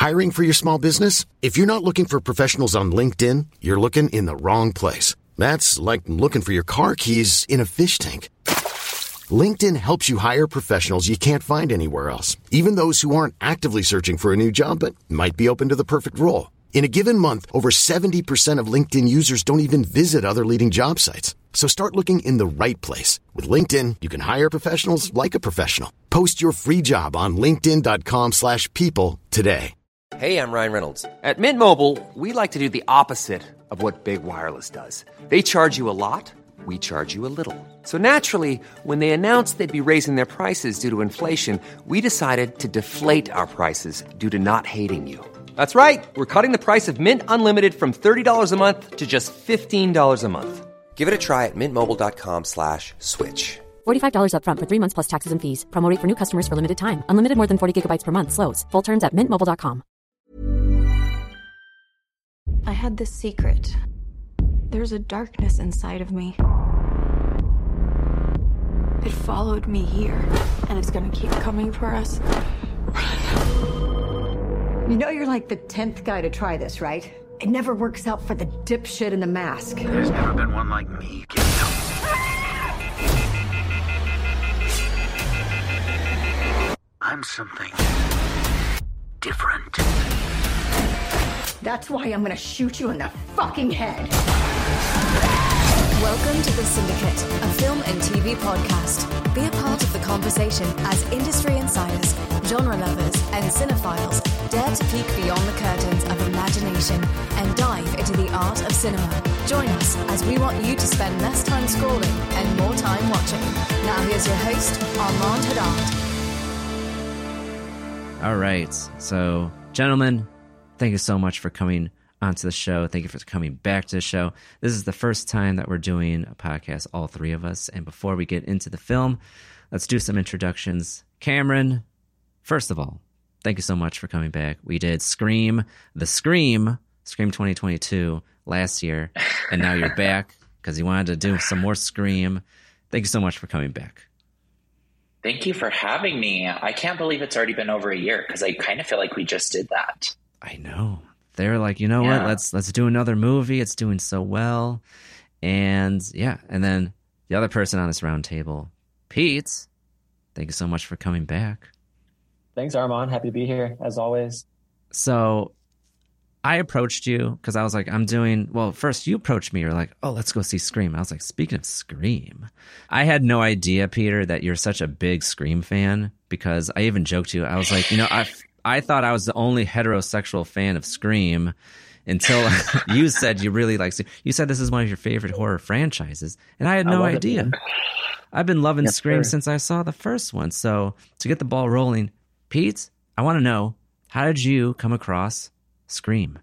Hiring for your small business? If you're not looking for professionals on LinkedIn, you're looking in the wrong place. That's like looking for your car keys in a fish tank. LinkedIn helps you hire professionals you can't find anywhere else, even those who aren't actively searching for a new job but might be open to the perfect role. In a given month, over 70% of LinkedIn users don't even visit other leading job sites. So start looking in the right place. With LinkedIn, you can hire professionals like a professional. Post your free job on linkedin.com/people today. Hey, I'm Ryan Reynolds. At Mint Mobile, we like to do the opposite of what Big Wireless does. They charge you a lot, we charge you a little. So naturally, when they announced they'd be raising their prices due to inflation, we decided to deflate our prices due to not hating you. That's right. We're cutting the price of Mint Unlimited from $30 a month to just $15 a month. Give it a try at mintmobile.com/switch. $45 up front for 3 months plus taxes and fees. Promo rate for new customers for limited time. Unlimited more than 40 gigabytes per month. Slows full terms at mintmobile.com. I had this secret. There's a darkness inside of me. It followed me here, and it's gonna keep coming for us. You know you're like the 10th guy to try this, right? It never works out for the dipshit in the mask. There's never been one like me, kid. I'm something different. That's why I'm gonna shoot you in the fucking head. Welcome to The Syndicate, a film and TV podcast. Be a part of the conversation as industry insiders, genre lovers, and cinephiles dare to peek beyond the curtains of imagination and dive into the art of cinema. Join us as we want you to spend less time scrolling and more time watching. Now here's your host, Armand Haddad. All right, so gentlemen, thank you so much for coming onto the show. Thank you for coming back to the show. This is the first time that we're doing a podcast, all three of us. And before we get into the film, let's do some introductions. Cameron, first of all, thank you so much for coming back. We did Scream 2022 last year, and now you're back because you wanted to do some more Scream. Thank you so much for coming back. Thank you for having me. I can't believe it's already been over a year because I kind of feel like we just did that. I know. They're like, you know what? Let's do another movie. It's doing so well. And yeah, and then the other person on this round table, Pete, thank you so much for coming back. Thanks, Armand. Happy to be here, as always. So I approached you because I was like, first you approached me. You're like, oh, let's go see Scream. I was like, speaking of Scream, I had no idea, Peter, that you're such a big Scream fan because I even joked to you. I was like, I thought I was the only heterosexual fan of Scream until you said you really like. You said this is one of your favorite horror franchises, and I had no idea. I've been loving Scream since I saw the first one. So to get the ball rolling, Pete, I want to know, how did you come across Scream?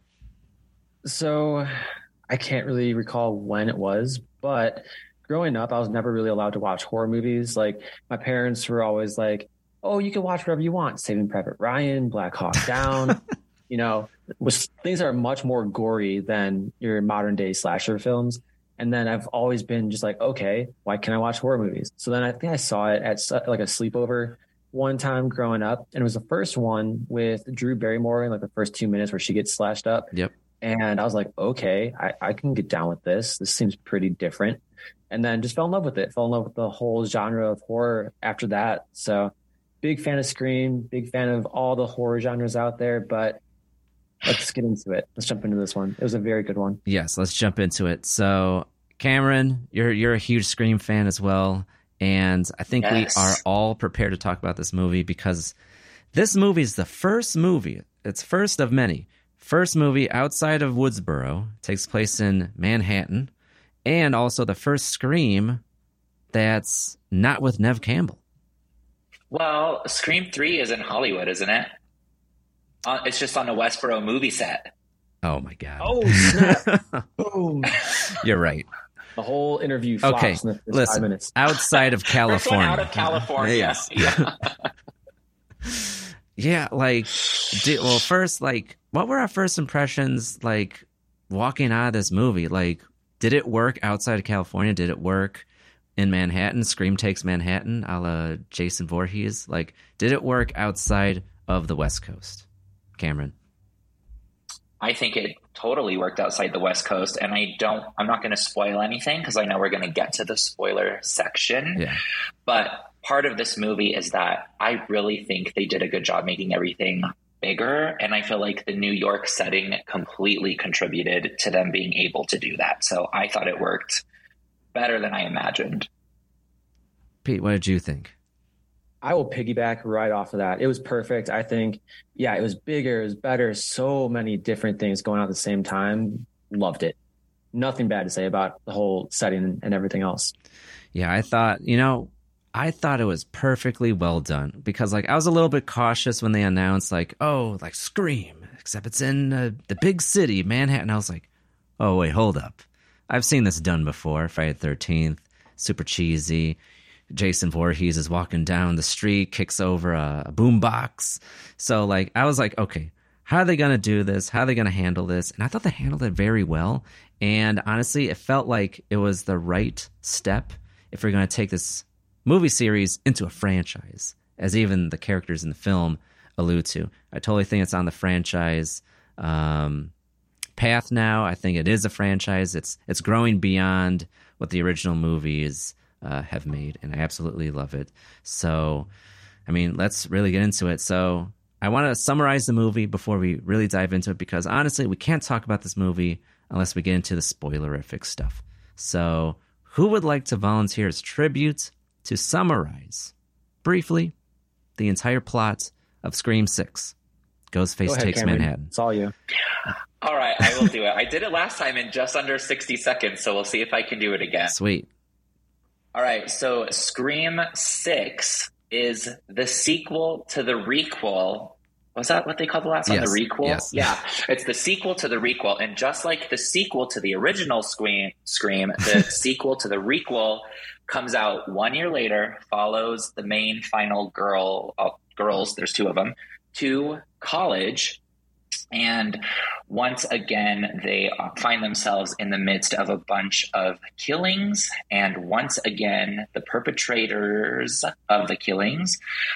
So I can't really recall when it was, but growing up, I was never really allowed to watch horror movies. Like my parents were always like, oh, you can watch whatever you want. Saving Private Ryan, Black Hawk Down, which things are much more gory than your modern day slasher films. And then I've always been just like, okay, why can't I watch horror movies? So then I think I saw it at like a sleepover one time growing up. And it was the first one with Drew Barrymore in like the first 2 minutes where she gets slashed up. Yep. And I was like, okay, I can get down with this. This seems pretty different. And then just fell in love with it. Fell in love with the whole genre of horror after that. So big fan of Scream, big fan of all the horror genres out there, but let's get into it. Let's jump into this one. It was a very good one. Yes, let's jump into it. So, Cameron, you're a huge Scream fan as well, and I think we are all prepared to talk about this movie because this movie is the first movie. It's first of many. First movie outside of Woodsboro, takes place in Manhattan, and also the first Scream that's not with Neve Campbell. Well, Scream 3 is in Hollywood, isn't it? It's just on a Westboro movie set. Oh, my God. Oh, snap. Boom. You're right. The whole interview flops in the first 5 minutes. Outside of California. First one out of California. Yes. Yeah. Yeah, first, what were our first impressions, walking out of this movie? Did it work outside of California? Did it work in Manhattan? Scream takes Manhattan, a la Jason Voorhees. Did it work outside of the West Coast? Cameron? I think it totally worked outside the West Coast, and I'm not going to spoil anything because I know we're going to get to the spoiler section. Yeah. But part of this movie is that I really think they did a good job making everything bigger, and I feel like the New York setting completely contributed to them being able to do that. So I thought it worked better than I imagined. Pete, what did you think? I will piggyback right off of that. It was perfect. I think, yeah, it was bigger, it was better. So many different things going on at the same time. Loved it. Nothing bad to say about the whole setting and everything else. Yeah, I thought it was perfectly well done because like I was a little bit cautious when they announced like, oh, like Scream, except it's in the big city, Manhattan. I was like, oh, wait, hold up. I've seen this done before. Friday the 13th, super cheesy. Jason Voorhees is walking down the street, kicks over a boombox. So like I was like, okay, how are they going to do this? How are they going to handle this? And I thought they handled it very well. And honestly, it felt like it was the right step if we're going to take this movie series into a franchise, as even the characters in the film allude to. I totally think it's on the franchise path now. I think it is a franchise. It's growing beyond what the original movies have made, and I absolutely love it. So, I mean, let's really get into it. So, I want to summarize the movie before we really dive into it, because honestly, we can't talk about this movie unless we get into the spoilerific stuff. So, who would like to volunteer as tribute to summarize briefly the entire plot of Scream 6? Ghostface Takes Cameron. Manhattan. It's all you. All right, I will do it. I did it last time in just under 60 seconds, so we'll see if I can do it again. Sweet. All right, so Scream 6 is the sequel to the requel. Was that what they called the last one? The requel? Yes. Yeah, it's the sequel to the requel. And just like the sequel to the original Scream, the sequel to the requel comes out 1 year later, follows the main final girls, there's two of them, to college. And once again, they find themselves in the midst of a bunch of killings. And once again, the perpetrators of the killings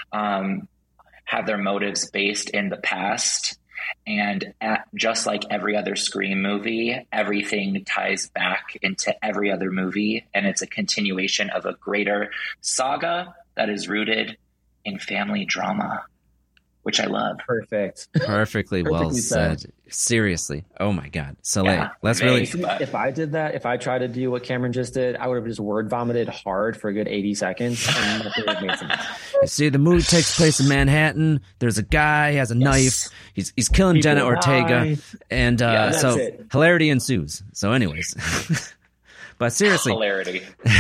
have their motives based in the past. And just like every other Scream movie, everything ties back into every other movie. And it's a continuation of a greater saga that is rooted in family drama, which I love. Perfect. Perfectly well said. Seriously. Oh my God. So Yeah, let's really. If I did that, if I tried to do what Cameron just did, I would have just word vomited hard for a good 80 seconds. And nothing would have made sense. You see, the movie takes place in Manhattan. There's a guy, he has a knife. He's killing People Jenna Ortega. die. And that's so it. hilarity ensues. So anyways. But seriously. Hilarity.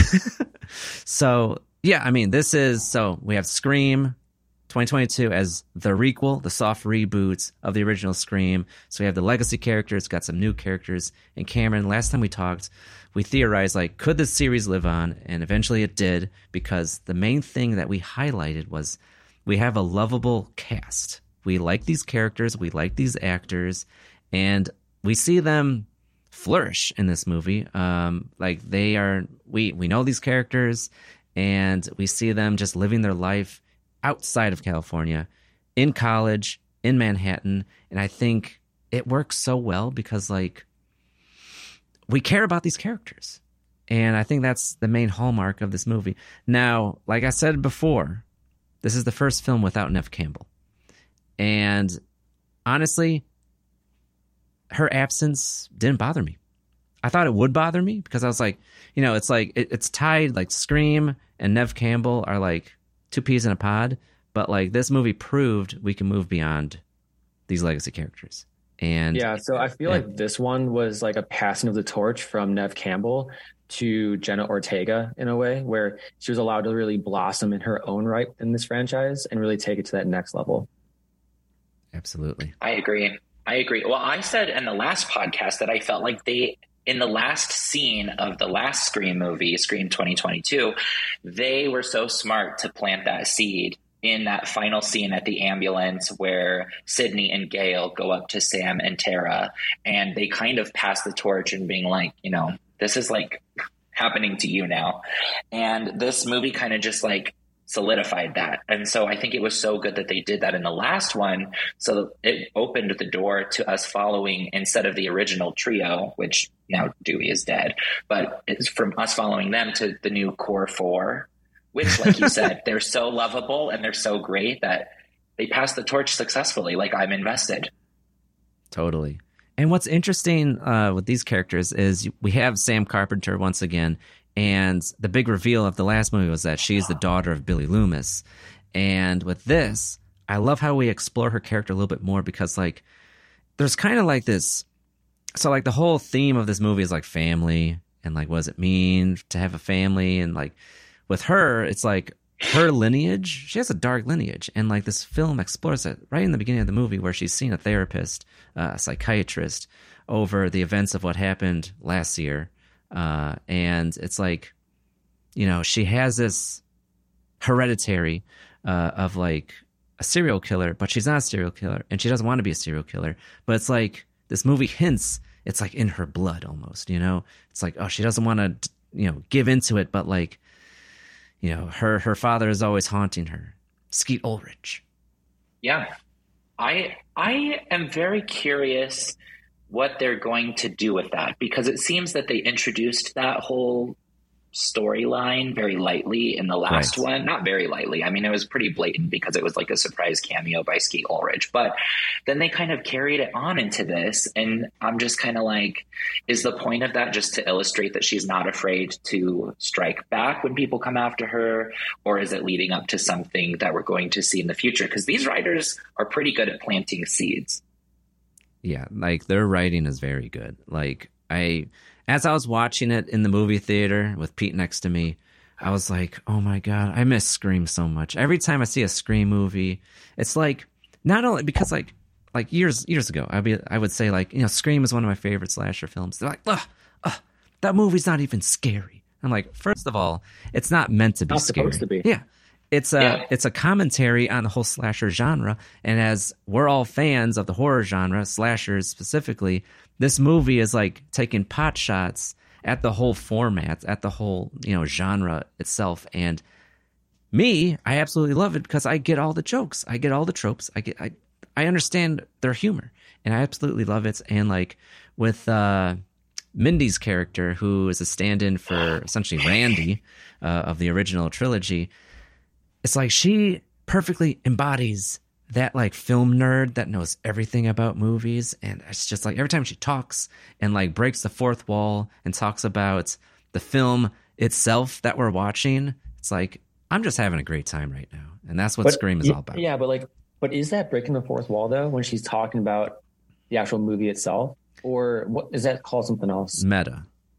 So, yeah, I mean, we have Scream 2022 as the requel, the soft reboot of the original Scream. So we have the legacy characters, got some new characters. And Cameron, last time we talked, we theorized, like, could this series live on? And eventually it did, because the main thing that we highlighted was we have a lovable cast. We like these characters, we like these actors, and we see them flourish in this movie. Like they are, we know these characters, and we see them just living their life outside of California, in college, in Manhattan. And I think it works so well because, like, we care about these characters. And I think that's the main hallmark of this movie. Now, like I said before, this is the first film without Neve Campbell. And honestly, her absence didn't bother me. I thought it would bother me because I was like, it's like, it's tied, like Scream and Neve Campbell are like two peas in a pod, but like this movie proved we can move beyond these legacy characters. And yeah, so I feel like this one was like a passing of the torch from Neve Campbell to Jenna Ortega in a way, where she was allowed to really blossom in her own right in this franchise and really take it to that next level. Absolutely. I agree. Well, I said in the last podcast that I felt like in the last scene of the last Scream movie, Scream 2022, they were so smart to plant that seed in that final scene at the ambulance where Sydney and Gail go up to Sam and Tara, and they kind of pass the torch and being like, this is like happening to you now. And this movie kind of just like solidified that. And so I think it was so good that they did that in the last one. So it opened the door to us following, instead of the original trio, which now Dewey is dead, but it's from us following them to the new core four, which, like you said, they're so lovable and they're so great that they passed the torch successfully. Like, I'm invested. Totally. And what's interesting with these characters is we have Sam Carpenter once again, and the big reveal of the last movie was that she's the daughter of Billy Loomis. And with this, I love how we explore her character a little bit more, because like there's kind of like this, so like the whole theme of this movie is like family and like what does it mean to have a family, and like with her it's like her lineage, she has a dark lineage, and like this film explores it right in the beginning of the movie, where she's seen a therapist, a psychiatrist, over the events of what happened last year. And it's like, you know, she has this hereditary of like a serial killer, but she's not a serial killer, and she doesn't want to be a serial killer. But it's like this movie hints it's like in her blood almost, you know? It's like, oh, she doesn't want to, you know, give into it, but like, you know, her father is always haunting her. Skeet Ulrich. Yeah. I am very curious what they're going to do with that, because it seems that they introduced that whole storyline very lightly in the last one. Not very lightly. I mean, it was pretty blatant because it was like a surprise cameo by Skeet Ulrich, but then they kind of carried it on into this. And I'm just kind of like, is the point of that just to illustrate that she's not afraid to strike back when people come after her? Or is it leading up to something that we're going to see in the future? Because these writers are pretty good at planting seeds. Yeah, like their writing is very good. Like as I was watching it in the movie theater with Pete next to me, I was like, oh my God, I miss Scream so much. Every time I see a Scream movie, it's like, not only because like years ago, I would say like, you know, Scream is one of my favorite slasher films. They're like, that movie's not even scary. I'm like, first of all, it's not meant to be scary. Supposed to be. Yeah. It's a commentary on the whole slasher genre, and as we're all fans of the horror genre, slashers specifically, this movie is like taking pot shots at the whole format, at the whole, you know, genre itself. And me, I absolutely love it because I get all the jokes, I get all the tropes, I understand their humor, and I absolutely love it. And like with Mindy's character, who is a stand-in for essentially Randy of the original trilogy. It's like she perfectly embodies that like film nerd that knows everything about movies. And it's just like every time she talks and like breaks the fourth wall and talks about the film itself that we're watching, it's like, I'm just having a great time right now. And that's what Scream is all about. Yeah, but is that breaking the fourth wall though, when she's talking about the actual movie itself? Or what is that called, something else? Meta.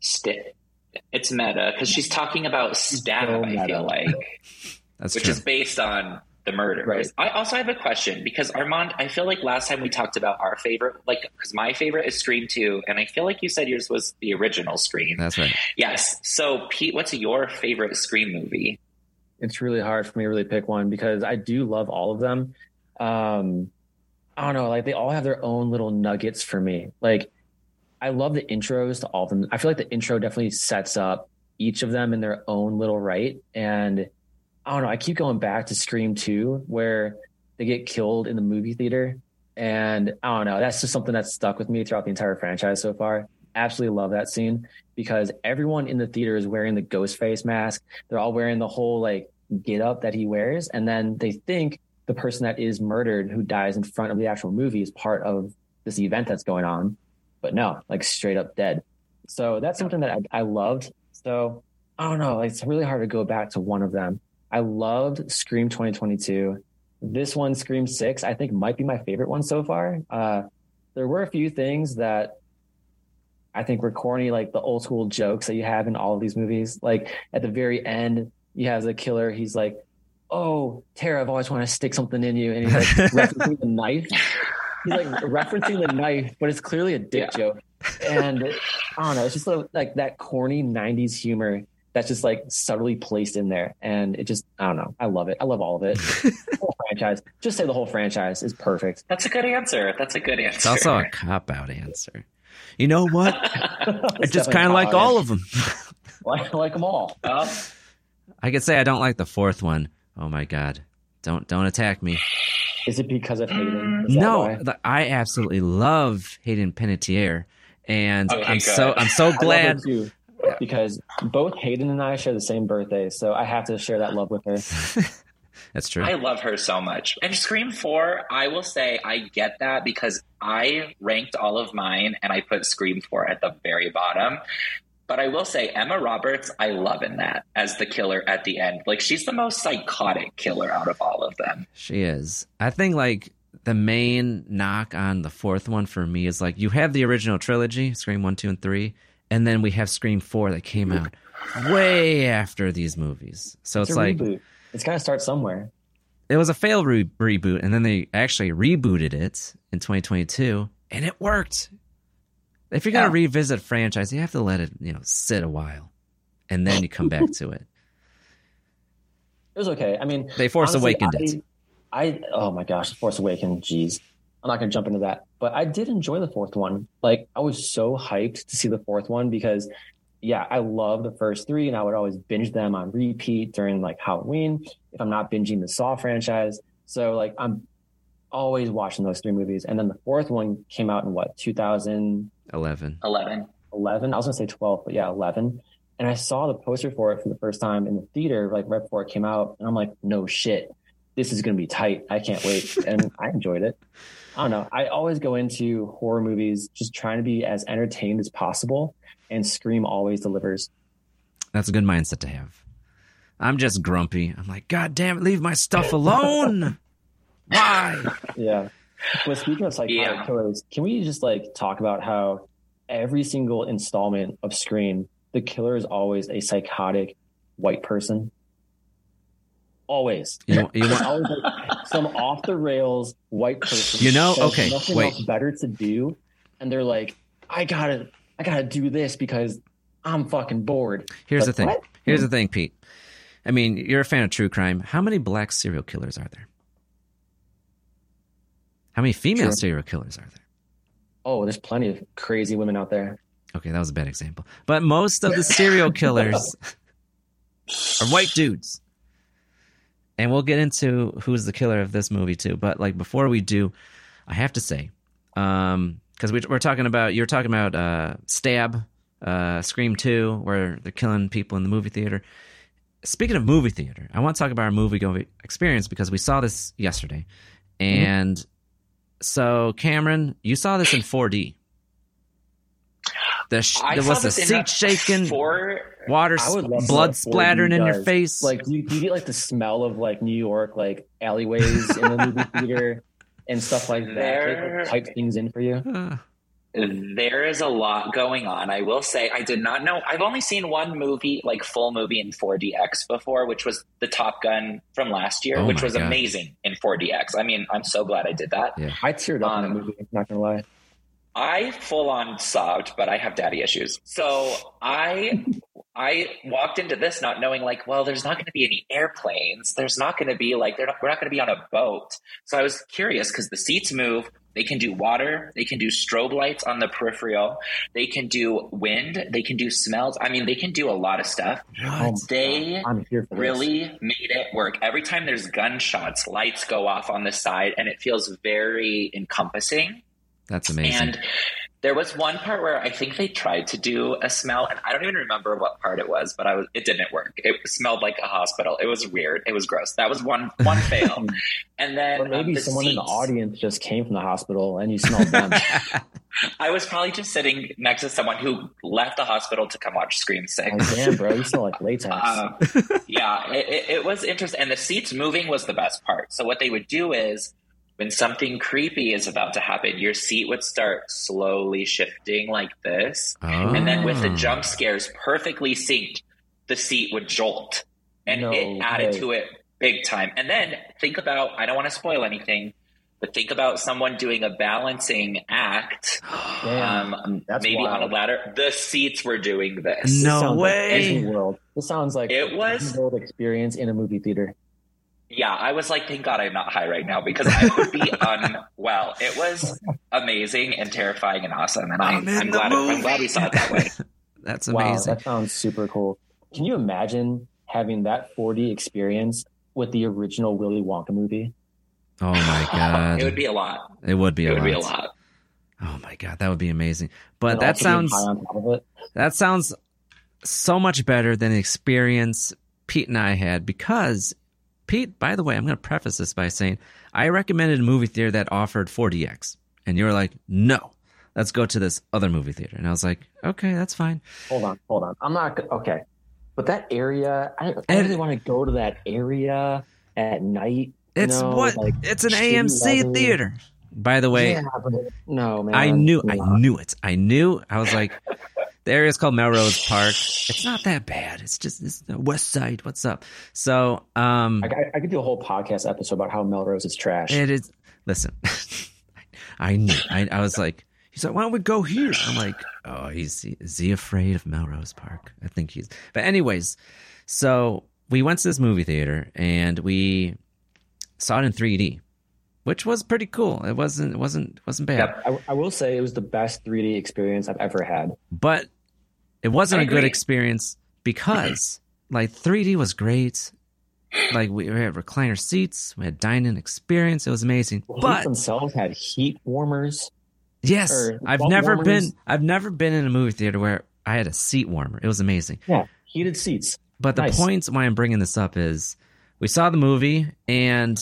It's meta because she's talking about Stab, I feel like. Which is based on the murder. Right. I also have a question because Armand, I feel like last time we talked about our favorite, like, because my favorite is Scream 2, and I feel like you said yours was the original Scream. That's right. Yes. So Pete, what's your favorite Scream movie? It's really hard for me to really pick one because I do love all of them. I don't know, like they all have their own little nuggets for me. Like I love the intros to all of them. I feel like the intro definitely sets up each of them in their own little right. And I don't know, I keep going back to Scream 2 where they get killed in the movie theater. And I don't know, that's just something that's stuck with me throughout the entire franchise so far. Absolutely love that scene because everyone in the theater is wearing the ghost face mask. They're all wearing the whole like get up that he wears. And then they think the person that is murdered who dies in front of the actual movie is part of this event that's going on. But no, like straight up dead. So that's something that I loved. So I don't know, like, it's really hard to go back to one of them. I loved Scream 2022. This one, Scream 6, I think might be my favorite one so far. There were a few things that I think were corny, like the old school jokes that you have in all of these movies. Like at the very end, you have the killer. He's like, oh, Tara, I've always wanted to stick something in you. And he's like referencing the knife. He's like referencing the knife, but it's clearly a dick joke. And I don't know, it's just like that corny 90s humor that's just like subtly placed in there. And it just, I don't know. I love it. I love all of it. The whole franchise. Just say the whole franchise is perfect. That's a good answer. It's also a cop-out answer. You know what? I just kind of like all of them. I like them all. I could say I don't like the fourth one, Oh my God. Don't attack me. Is it because of Hayden? Is that No, why? I absolutely love Hayden Panettiere, and Okay, I'm good. so I love her glad. too, because both Hayden and I share the same birthday, so I have to share that love with her. That's true. I love her so much. And Scream 4, I will say I get that because I ranked all of mine and I put Scream 4 at the very bottom. But I will say Emma Roberts, I love in that as the killer at the end. Like, she's the most psychotic killer out of all of them. She is. I think like the main knock on the fourth one for me is like you have the original trilogy, Scream 1, 2, and 3, and then we have Scream 4 that came out way after these movies. So it's a like reboot. It's got to start somewhere. it was a failed reboot, and then they actually rebooted it in 2022, and it worked. If you're gonna revisit a franchise, you have to let it, sit a while, and then you come back to it. It was okay. I mean, They Force honestly, Awakened it. Oh my gosh, Force Awakened. Jeez, I'm not gonna jump into that, but I did enjoy the fourth one. Like, I was so hyped to see the fourth one because, yeah, I love the first three, and I would always binge them on repeat during like Halloween if I'm not binging the Saw franchise. So like, I'm always watching those three movies, and then the fourth one came out in what 2011. 11. I was gonna say 12, but yeah, 11. And I saw the poster for it for the first time in the theater, like right before it came out, and I'm like, no shit, this is gonna be tight. I can't wait, and I enjoyed it. I don't know. I always go into horror movies just trying to be as entertained as possible, and Scream always delivers. That's a good mindset to have. I'm just grumpy. I'm like, God damn it, leave my stuff alone. Why? Yeah. But speaking of psychotic killers, can we just like talk about how every single installment of Scream, the killer is always a psychotic white person? Always. You want, Always like some off the rails white person. okay, nothing wait. else better to do, and they're like, I gotta do this because I'm fucking bored. Here's Like, the thing. what? Here's the thing, Pete. I mean, you're a fan of true crime. How many black serial killers are there? How many female serial killers are there? Oh, there's plenty of crazy women out there. Okay, that was a bad example. But most of the serial killers are white dudes. And we'll get into who's the killer of this movie too. But like before we do, I have to say, because you're talking about Stab, Scream 2, where they're killing people in the movie theater. Speaking of movie theater, I want to talk about our movie-going experience because we saw this yesterday. And so, Cameron, you saw this in 4D. There was the seat shaking, water, blood splattering in your face. Like, do you get like the smell of like New York, like alleyways in the movie theater and stuff like that? They like, type things in for you. There is a lot going on. I will say I did not know. I've only seen one movie, like full movie in 4DX before, which was the Top Gun from last year, which was amazing in 4DX. I mean, I'm so glad I did that. Yeah. I teared up in that movie, I'm not going to lie. I full on sobbed, but I have daddy issues. So I walked into this not knowing like, well, there's not going to be any airplanes. There's not going to be like, we're not going to be on a boat. So I was curious because the seats move. They can do water. They can do strobe lights on the peripheral. They can do wind. They can do smells. I mean, they can do a lot of stuff. They really made it work. Every time there's gunshots, lights go off on the side, and it feels very encompassing. That's amazing. And there was one part where I think they tried to do a smell, and I don't even remember what part it was, but it didn't work. It smelled like a hospital. It was weird. It was gross. That was one fail. And then or maybe someone in the audience just came from the hospital and you smelled them. I was probably just sitting next to someone who left the hospital to come watch Scream 6. Oh, damn, bro. You smell like latex. Yeah, it was interesting. And the seats moving was the best part. So what they would do is, when something creepy is about to happen, your seat would start slowly shifting like this. Oh. And then with the jump scares perfectly synced, the seat would jolt. And it added to it big time. And then think about, I don't want to spoil anything, but think about someone doing a balancing act, maybe wild. On a ladder. The seats were doing this. No way. Disney World. This sounds like it was Disney World experience in a movie theater. Yeah, I was like, thank God I'm not high right now because I would be unwell. It was amazing and terrifying and awesome. And I'm glad we saw it that way. That's amazing. Wow, that sounds super cool. Can you imagine having that 4D experience with the original Willy Wonka movie? Oh my God. It would be a lot. It would be a lot. It would be a lot. Oh my God, that would be amazing. But And that also being sounds high on top of it. that sounds so much better than the experience Pete and I had, because Pete, by the way, I'm going to preface this by saying I recommended a movie theater that offered 4DX, and you were like, no, let's go to this other movie theater. And I was like, okay, that's fine. Hold on. I'm not okay. But that area, I really want to go to that area at night. It's it's an AMC theater. By the way, yeah, but no, man. I knew it. I was like, the area is called Melrose Park. It's not that bad. It's the West Side. What's up? So, I could do a whole podcast episode about how Melrose is trash. It is. Listen, I knew. I was like, he's like, why don't we go here? I'm like, oh, is he afraid of Melrose Park? I think he's. But anyways, so we went to this movie theater and we saw it in 3D. Which was pretty cool. It wasn't bad. Yep. I will say it was the best 3D experience I've ever had. But it wasn't a good experience because like 3D was great. Like we had recliner seats, we had dine-in experience. It was amazing. Well, but themselves had heat warmers. Yes, I've never been in a movie theater where I had a seat warmer. It was amazing. Yeah, heated seats. But the point why I'm bringing this up is we saw the movie and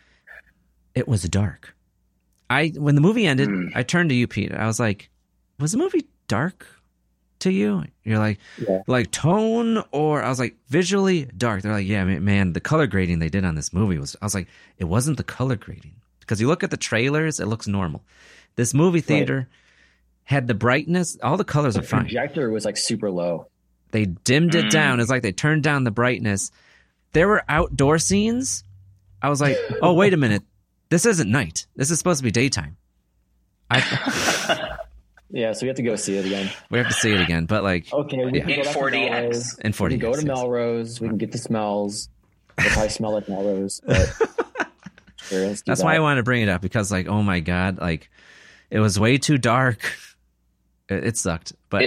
it was dark. When the movie ended, I turned to you, Pete. I was like, was the movie dark to you? You're like, like tone, or I was like, visually dark. They're like, yeah, man, the color grading they did on this movie I was like, it wasn't the color grading. Because you look at the trailers, it looks normal. This movie theater had the brightness, all the colors are fine. The projector was like super low. They dimmed it down. It's like they turned down the brightness. There were outdoor scenes. I was like, oh, wait a minute. This isn't night. This is supposed to be daytime. Yeah, so we have to go see it again. We have to see it again, but like, okay, we can in go 4DX. In 4DX, we can go to Melrose. We can get the smells. We'll probably smell like Melrose. But sure, that's why I wanted to bring it up, because like, oh my God, like it was way too dark. It sucked, but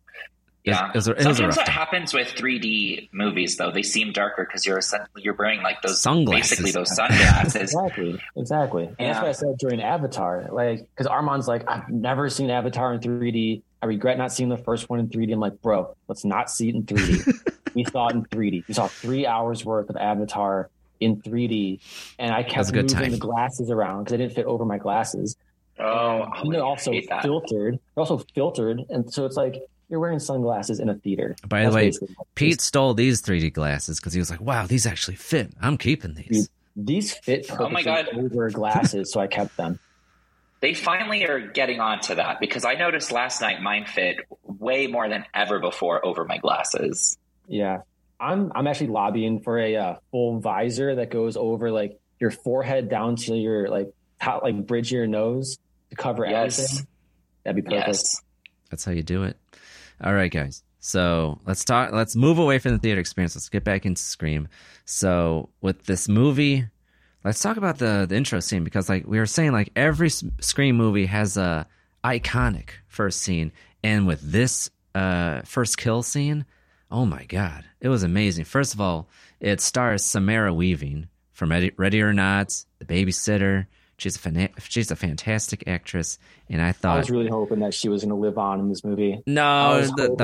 yeah. it was Sometimes a rough what time. happens with 3D movies, though, they seem darker because you're wearing like those sunglasses. basically those sunglasses. Exactly. And that's what I said during Avatar, like, because Armand's like, I've never seen Avatar in 3D. I regret not seeing the first one in 3D. I'm like, bro, let's not see it in 3D. We saw it in 3D. We saw 3 hours worth of Avatar in 3D, and I kept moving the glasses around because they didn't fit over my glasses. And they're also filtered. They're also filtered, and so it's like, you're wearing sunglasses in a theater. By the way, Pete stole these 3D glasses because he was like, wow, these actually fit. I'm keeping these. Dude, these fit perfectly over glasses, so I kept them. They finally are getting onto that, because I noticed last night mine fit way more than ever before over my glasses. Yeah. I'm actually lobbying for a full visor that goes over like your forehead down to your like top, like bridge of your nose to cover everything. That'd be perfect. Yes. That's how you do it. All right, guys. So let's move away from the theater experience. Let's get back into Scream. So with this movie, let's talk about the intro scene, because like we were saying, like every Scream movie has a iconic first scene. And with this first kill scene, oh my God, it was amazing. First of all, it stars Samara Weaving from Ready or Not, The Babysitter. She's a fantastic actress, and I was really hoping that she was going to live on in this movie. No,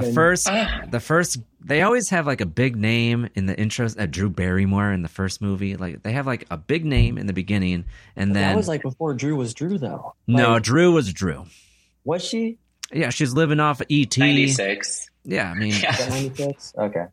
the first they always have like a big name in the intros. Drew Barrymore in the first movie, like they have like a big name in the beginning, and then that was like before Drew was Drew, though. No, Drew was Drew. Was she? Yeah, she's living off of ET. 96. Yeah, I mean 96. Okay.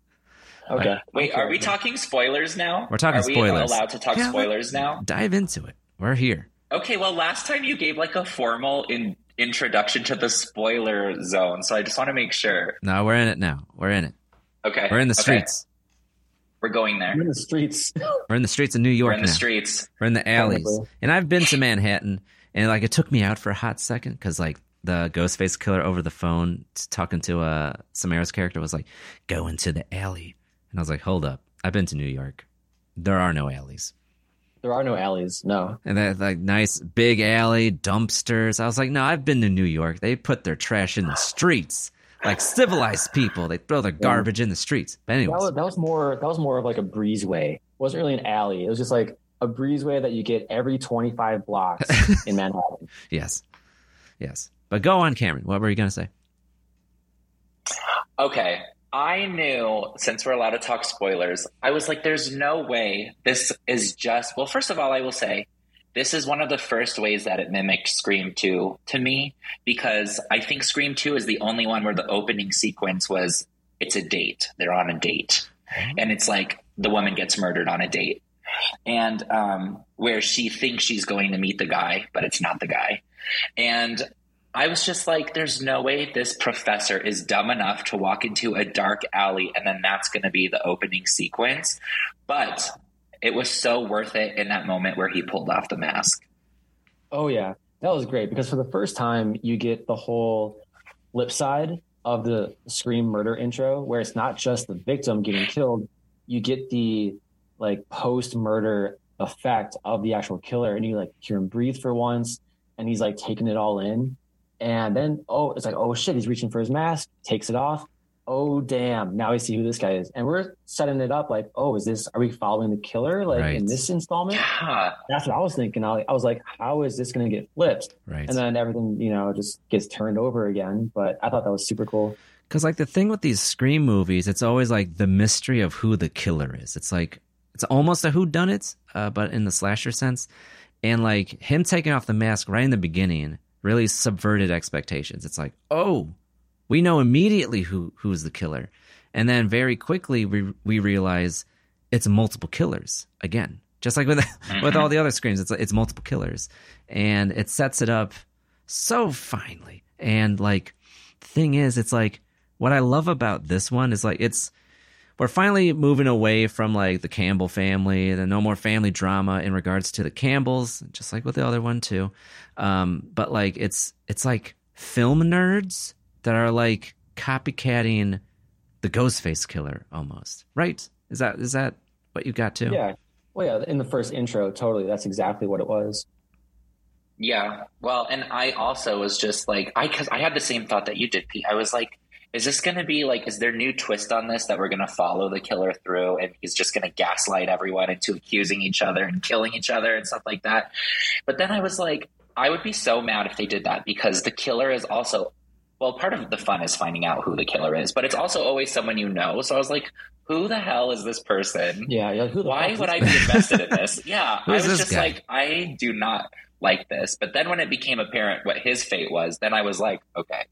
Wait, are we talking spoilers now? We're talking spoilers. Are we allowed to talk spoilers now? Dive into it. We're here. Okay, well, last time you gave like a formal introduction to the spoiler zone, so I just want to make sure. No, we're in it now. We're in it. Okay. We're in the streets. We're going there. We're in the streets. We're in the streets of New York. We're in the streets. We're in the alleys. And I've been to Manhattan, and like it took me out for a hot second, because like the Ghostface killer over the phone talking to Samara's character was like, go into the alley. And I was like, hold up. I've been to New York. There are no alleys. There are no alleys, no. And that like nice big alley, dumpsters. I was like, no, I've been to New York. They put their trash in the streets. Like civilized people. They throw their garbage in the streets. But anyways. That was more of like a breezeway wasn't really an alley. It was just like a breezeway that you get every 25 blocks in Manhattan. Yes. But go on, Cameron. What were you going to say? Okay. I knew, since we're allowed to talk spoilers, I was like, there's no way this is just, well, first of all, I will say, this is one of the first ways that it mimicked Scream 2 to me, because I think Scream 2 is the only one where the opening sequence was, it's a date. They're on a date. And it's like the woman gets murdered on a date. And where she thinks she's going to meet the guy, but it's not the guy. And I was just like, there's no way this professor is dumb enough to walk into a dark alley and then that's going to be the opening sequence. But it was so worth it in that moment where he pulled off the mask. Oh, yeah. That was great because for the first time, you get the whole flip side of the Scream murder intro, where it's not just the victim getting killed. You get the like post-murder effect of the actual killer, and you like hear him breathe for once, and he's like taking it all in. And then, it's like, oh shit, he's reaching for his mask, takes it off. Oh, damn. Now I see who this guy is. And we're setting it up like, are we following the killer like in this installment? Yeah. That's what I was thinking. I was like, how is this going to get flipped? Right. And then everything, just gets turned over again. But I thought that was super cool. Because like the thing with these Scream movies, it's always like the mystery of who the killer is. It's like, it's almost a whodunit, but in the slasher sense. And like him taking off the mask right in the beginning really subverted expectations. It's like, we know immediately who's the killer. And then very quickly we realize it's multiple killers again. Just like with all the other Screams, it's multiple killers. And it sets it up so finely. And like the thing is, it's like what I love about this one is like we're finally moving away from like the Campbell family, the no more family drama in regards to the Campbells, just like with the other one too. But like it's like film nerds that are like copycatting the Ghostface killer almost, right? Is that what you got too? Yeah. Well, yeah. In the first intro, totally. That's exactly what it was. Yeah. Well, and I also was just like, because I had the same thought that you did, Pete. I was like, is this going to be like, is there a new twist on this that we're going to follow the killer through and he's just going to gaslight everyone into accusing each other and killing each other and stuff like that? But then I was like, I would be so mad if they did that, because the killer is also, well, part of the fun is finding out who the killer is, but it's also always someone you know. So I was like, who the hell is this person? Yeah. Why would I be invested in this? Yeah. I was just like, I do not like this. But then when it became apparent what his fate was, then I was like, okay,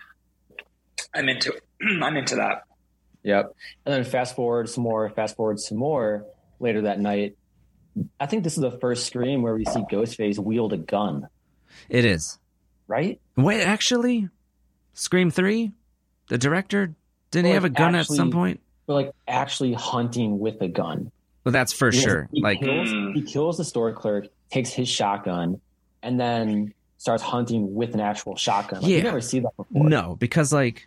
I'm into that. Yep. And then fast forward some more later that night. I think this is the first Scream where we see Ghostface wield a gun. It is. Right? Wait, actually, Scream 3, the director, didn't he have a gun at some point? But like actually hunting with a gun. Well, that's for sure. He kills the store clerk, takes his shotgun, and then starts hunting with an actual shotgun. Like, you never see that before. No, because like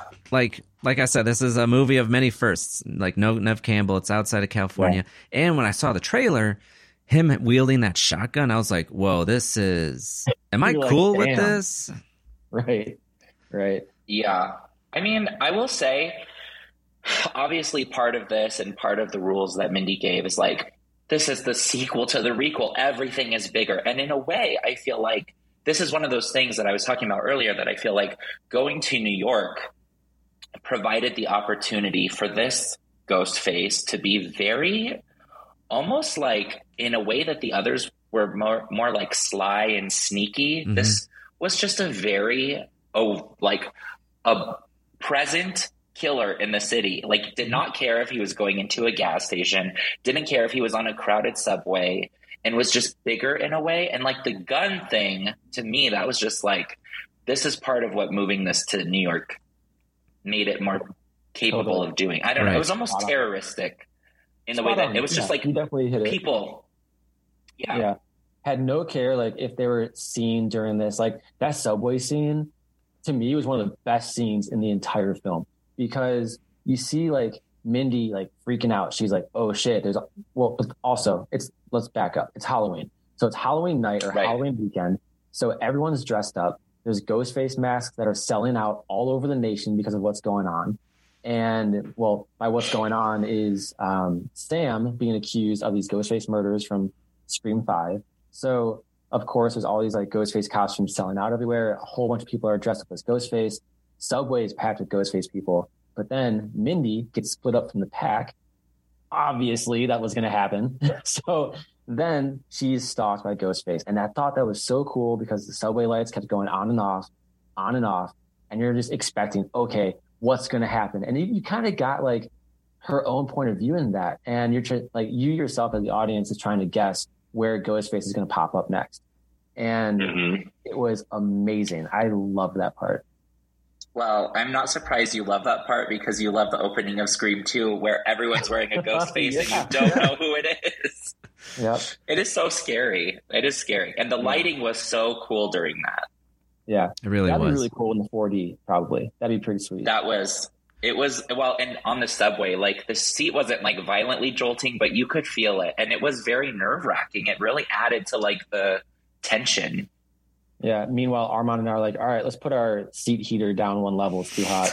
I said, this is a movie of many firsts. Like no Nev Campbell, it's outside of California. Yeah. And when I saw the trailer, him wielding that shotgun, I was like, whoa, am I cool with this? Right. Yeah. I mean, I will say, obviously part of this and part of the rules that Mindy gave is like, this is the sequel to the requel. Everything is bigger. And in a way, I feel like this is one of those things that I was talking about earlier, that I feel like going to New York provided the opportunity for this Ghostface to be very, almost like in a way that the others were more like sly and sneaky. Mm-hmm. This was just a very, a present killer in the city. Like, did not care if he was going into a gas station, didn't care if he was on a crowded subway, and was just bigger in a way. And like the gun thing, to me, that was just like, this is part of what moving this to New York made it more capable of doing. I don't know. It was almost terroristic in the way that it was just like definitely hit people. Yeah. Had no care. Like if they were seen during this, like that subway scene to me was one of the best scenes in the entire film, because you see like Mindy like freaking out. She's like, oh shit, let's back up. It's Halloween. So it's Halloween night or Halloween weekend. So everyone's dressed up. There's Ghostface masks that are selling out all over the nation because of what's going on. And well, by what's going on is Sam being accused of these Ghostface murders from Scream 5. So of course, there's all these like Ghostface costumes selling out everywhere. A whole bunch of people are dressed up as Ghostface. Subway is packed with Ghostface people. But then Mindy gets split up from the pack. Obviously, that was going to happen. So then she's stalked by Ghostface. And I thought that was so cool because the subway lights kept going on and off. And you're just expecting, okay, what's going to happen? And you kind of got like her own point of view in that. And you're like, you yourself as the audience is trying to guess where Ghostface is going to pop up next. And it was amazing. I love that part. Well, I'm not surprised you love that part because you love the opening of Scream 2 where everyone's wearing a ghost face and you don't know who it is. Yep. It is so scary. It is scary. And the lighting was so cool during that. Yeah. It really That'd was. be really cool in the 4D, probably. That'd be pretty sweet. It was, well, and on the subway, like the seat wasn't like violently jolting, but you could feel it. And it was very nerve wracking. It really added to like the tension. Yeah. Meanwhile, Armand and I are like, all right, let's put our seat heater down one level. It's too hot.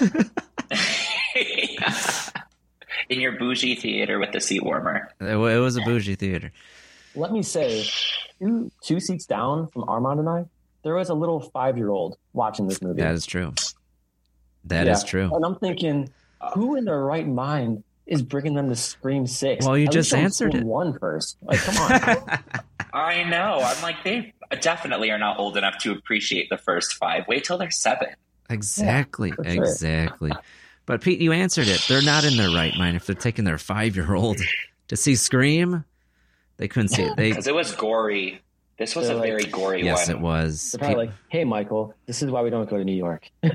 In your bougie theater with the seat warmer. It was a bougie theater. Let me say, two seats down from Armand and I, there was a little 5-year-old watching this movie. That is true. That is true. And I'm thinking, who in their right mind is bringing them to Scream 6? Well, you At just least answered Scream it. 1 first. Like, come on. I know. I'm like, they definitely are not old enough to appreciate the first 5. Wait till they're 7. Exactly. Yeah, sure. Exactly. But Pete, you answered it. They're not in their right mind if they're taking their 5-year-old to see Scream. They couldn't see it. Because it was gory. This was a very gory one. Yes, it was. They're probably like, hey, Michael, this is why we don't go to New York. Yeah,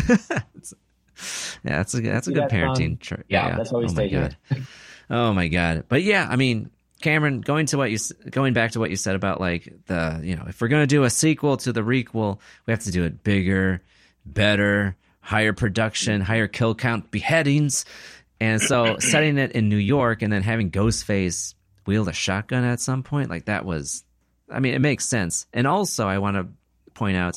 that's a good parenting chart. Yeah, that's why we stay here. Oh my god! But yeah, I mean, Cameron, going back to what you said about like if we're gonna do a sequel to the requel, we have to do it bigger, better, higher production, higher kill count, beheadings, and so setting it in New York and then having Ghostface wield a shotgun at some point, like that was, I mean, it makes sense. And also, I want to point out,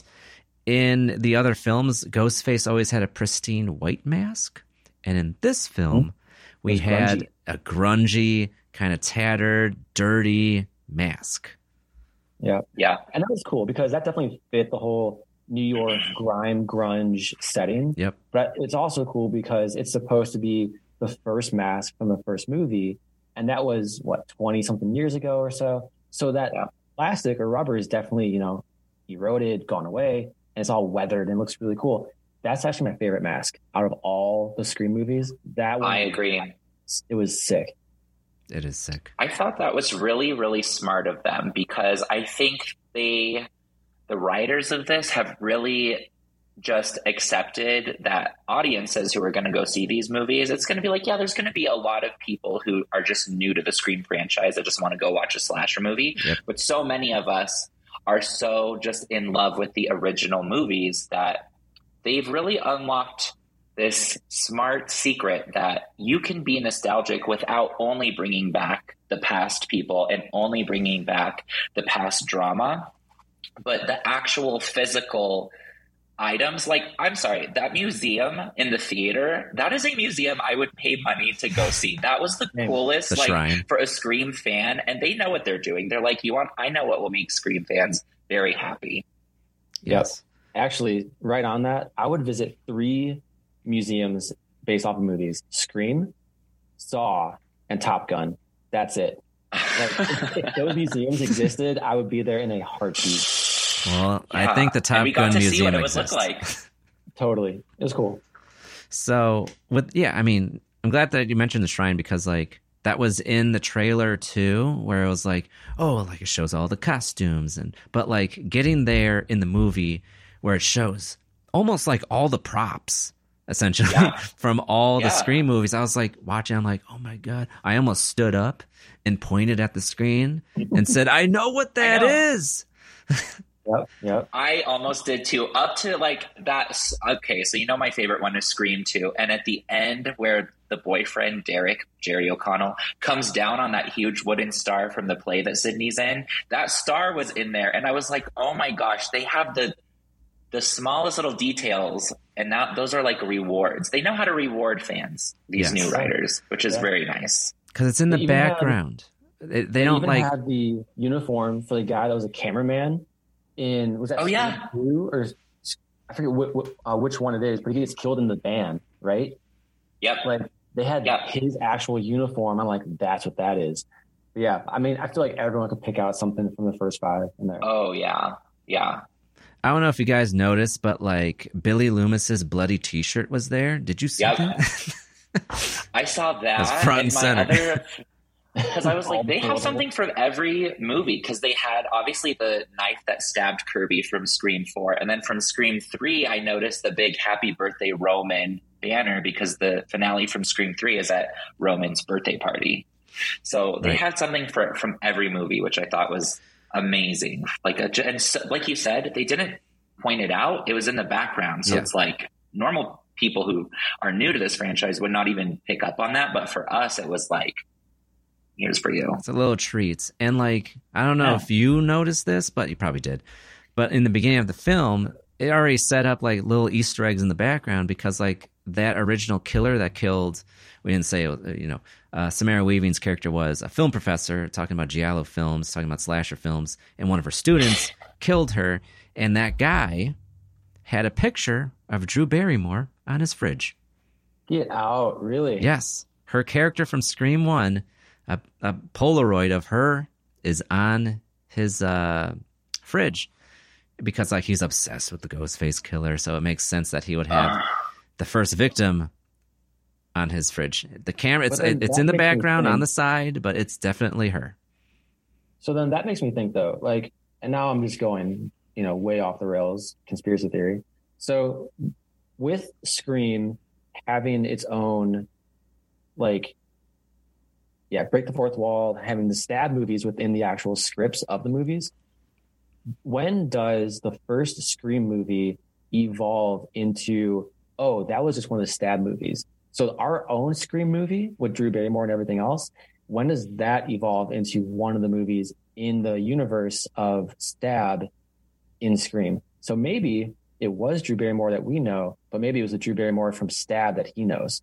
in the other films, Ghostface always had a pristine white mask. And in this film, we had a grungy, kind of tattered, dirty mask. Yeah. Yeah. And that was cool because that definitely fit the whole New York grime grunge setting. Yep. But it's also cool because it's supposed to be the first mask from the first movie. And that was, 20-something years ago or so. So that plastic or rubber is definitely, eroded, gone away, and it's all weathered and looks really cool. That's actually my favorite mask out of all the Scream movies. That one, I agree. It was sick. It is sick. I thought that was really, really smart of them because I think the writers of this have really just accepted that audiences who are going to go see these movies, it's going to be like, yeah, there's going to be a lot of people who are just new to the Scream franchise that just want to go watch a slasher movie. Yep. But so many of us are so just in love with the original movies that they've really unlocked this smart secret that you can be nostalgic without only bringing back the past people and only bringing back the past drama, but the actual physical items. Like, I'm sorry, that museum in the theater, that is a museum I would pay money to go see. That was the coolest, the shrine. For a Scream fan, and they know what they're doing. They're like, I know what will make Scream fans very happy. Yes. Yep. Actually, right on that, I would visit 3 museums based off of movies: Scream, Saw, and Top Gun. That's it. Like, if those museums existed, I would be there in a heartbeat. Well, I think the Top Gun Museum exists. Like. Totally. It was cool. So, I'm glad that you mentioned the shrine because, like, that was in the trailer too, where it was like, oh, like it shows all the costumes, but like getting there in the movie where it shows almost like all the props, essentially, from all the Scream movies. I was like watching, I'm like, oh my God. I almost stood up and pointed at the screen and said, I know what that is. Yep. I almost did too. Up to like that. Okay, so my favorite one is Scream 2, and at the end where the boyfriend Derek, Jerry O'Connell, comes down on that huge wooden star from the play that Sydney's in, that star was in there, and I was like, oh my gosh, they have the the smallest little details, and now those are like rewards. They know how to reward fans, these new writers, which is very nice. Because it's in the background. They don't even like had the uniform for the guy that was a cameraman in, was that Blue, or I forget which one it is, but he gets killed in the van, right? Yep. Like they had his actual uniform. I'm like, that's what that is. But yeah, I mean, I feel like everyone could pick out something from the first 5 in there. Oh yeah, yeah. I don't know if you guys noticed, but like Billy Loomis's bloody T-shirt was there. Did you see that? I saw that. That's front and center. Because I was like, they have something for every movie. Because they had obviously the knife that stabbed Kirby from Scream 4, and then from Scream 3, I noticed the big "Happy Birthday Roman" banner because the finale from Scream 3 is at Roman's birthday party. So they had something from every movie, which I thought was amazing. Like like you said, they didn't point it out; it was in the background. So it's like normal people who are new to this franchise would not even pick up on that. But for us, it was like, here's for you. It's a little treat. And like, I don't know if you noticed this, but you probably did. But in the beginning of the film, it already set up like little Easter eggs in the background because like that original killer that killed, we didn't say, Samara Weaving's character was a film professor talking about giallo films, talking about slasher films, and one of her students killed her. And that guy had a picture of Drew Barrymore on his fridge. Get out, really? Yes. Her character from Scream 1, a Polaroid of her is on his fridge because like he's obsessed with the Ghostface killer. So it makes sense that he would have the first victim on his fridge. The camera, it's in the background on the side, but it's definitely her. So then that makes me think though, like, and now I'm just going, way off the rails, conspiracy theory. So with Scream having its own, like, break the fourth wall, having the stab movies within the actual scripts of the movies, when does the first Scream movie evolve into, oh, that was just one of the stab movies? So our own Scream movie with Drew Barrymore and everything else, when does that evolve into one of the movies in the universe of Stab in Scream? So maybe it was Drew Barrymore that we know, but maybe it was the Drew Barrymore from Stab that he knows.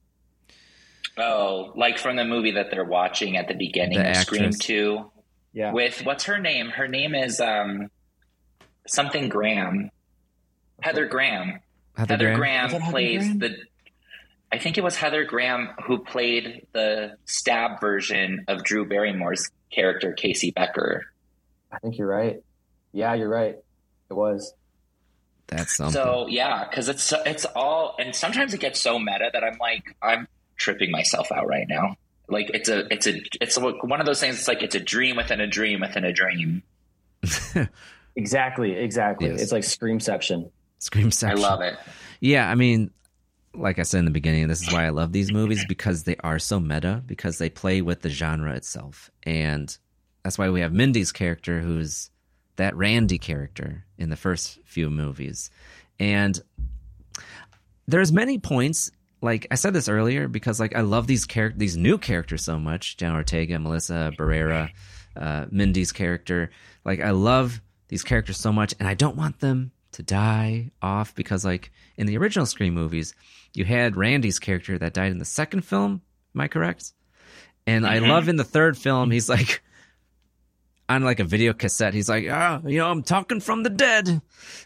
Oh, like from the movie that they're watching at the beginning of Scream 2. Yeah. With, what's her name? Her name is something Graham. Heather Graham. Heather Graham plays I think it was Heather Graham who played the Stab version of Drew Barrymore's character, Casey Becker. I think you're right. Yeah, you're right. It was. That's something. So yeah, because it's all, and sometimes it gets so meta that I'm tripping myself out right now. Like it's one of those things. It's like it's a dream within a dream within a dream. Exactly. Yes. It's like Screamception. Screamception. I love it. Yeah, I mean, like I said in the beginning, this is why I love these movies, because they are so meta, because they play with the genre itself. And that's why we have Mindy's character, who's that Randy character in the first few movies. And there's many points, like I said this earlier, because like I love these new characters so much. Jenna Ortega, Melissa Barrera, Mindy's character. Like I love these characters so much, and I don't want them to die off, because like in the original Scream movies, you had Randy's character that died in the second film. Am I correct? And I love in the third film, he's like on like a video cassette. He's like, I'm talking from the dead.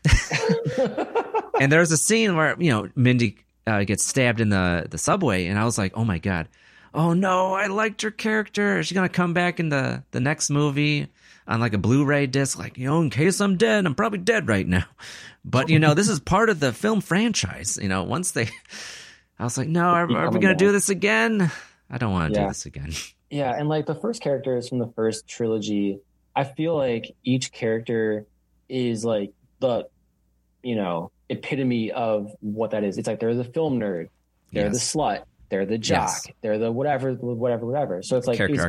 And there's a scene where, Mindy gets stabbed in the subway. And I was like, oh my God. Oh no, I liked her character. She's going to come back in the next movie on like a Blu-ray disc, like, in case I'm dead, I'm probably dead right now. But, this is part of the film franchise. I was like, no, are we going to do this again? I don't want to do this again. Yeah, and like the first characters from the first trilogy, I feel like each character is like the, epitome of what that is. It's like they're the film nerd, they're the slut, they're the jock, they're the whatever. So it's like it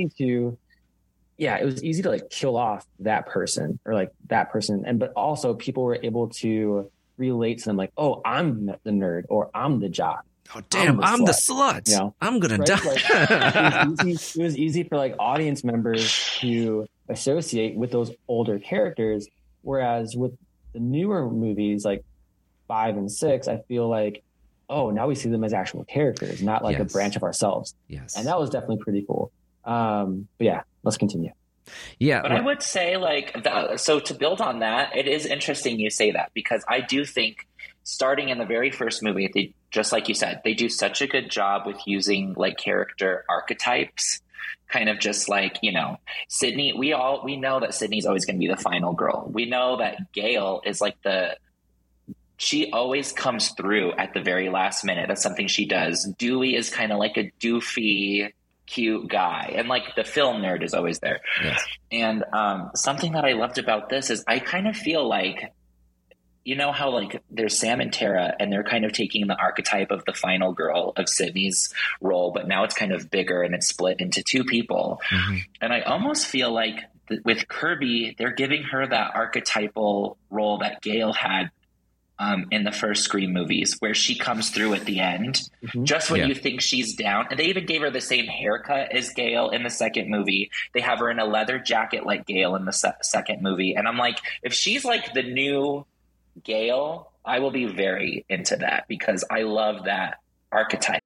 was easy to like kill off that person or like that person, but also people were able to relate to them, like, oh, I'm the nerd or I'm the jock. Oh damn, I'm the slut. I'm gonna die. Like, it was easy for like audience members to associate with those older characters, whereas with the newer movies, like 5 and 6, I feel like, oh, now we see them as actual characters, not like a branch of ourselves. Yes. And that was definitely pretty cool. But yeah, let's continue. Yeah. But I would say, like, so to build on that, it is interesting you say that, because I do think starting in the very first movie, just like you said, they do such a good job with using like character archetypes, kind of just like, you know, Sydney, we know that Sydney's always going to be the final girl. We know that Gail is like she always comes through at the very last minute. That's something she does. Dewey is kind of like a doofy, cute guy. And like the film nerd is always there. Yes. And something that I loved about this is I kind of feel like, you know how like there's Sam and Tara, and they're kind of taking the archetype of the final girl of Sydney's role, but now it's kind of bigger and it's split into two people. Mm-hmm. And I almost feel like with Kirby, they're giving her that archetypal role that Gail had in the first Scream movies, where she comes through at the end, just when you think she's down. And they even gave her the same haircut as Gail in the second movie. They have her in a leather jacket like Gail in the second movie. And I'm like, if she's like the new Gail, I will be very into that, because I love that archetype.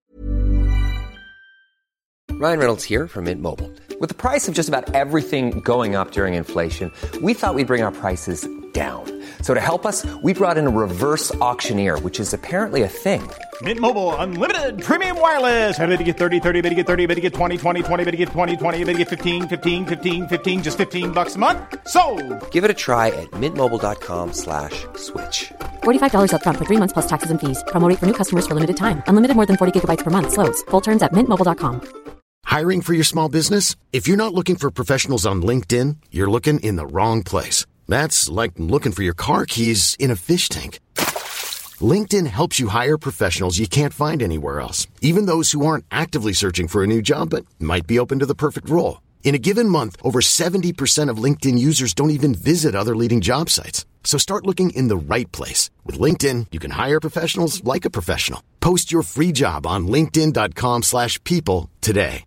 Ryan Reynolds here from Mint Mobile. With the price of just about everything going up during inflation, we thought we'd bring our prices down. So to help us, we brought in a reverse auctioneer, which is apparently a thing. Mint Mobile Unlimited Premium Wireless. How to get 30, 30, how to get 30, how to get 20, 20, 20, how to get 20, 20, how to get 15, 15, 15, 15, just $15 a month? Sold! Give it a try at mintmobile.com/switch. $45 up front for 3 months plus taxes and fees. Promo rate for new customers for limited time. Unlimited more than 40 gigabytes per month. Slows full terms at mintmobile.com. Hiring for your small business? If you're not looking for professionals on LinkedIn, you're looking in the wrong place. That's like looking for your car keys in a fish tank. LinkedIn helps you hire professionals you can't find anywhere else, even those who aren't actively searching for a new job but might be open to the perfect role. In a given month, over 70% of LinkedIn users don't even visit other leading job sites. So start looking in the right place. With LinkedIn, you can hire professionals like a professional. Post your free job on linkedin.com/people today.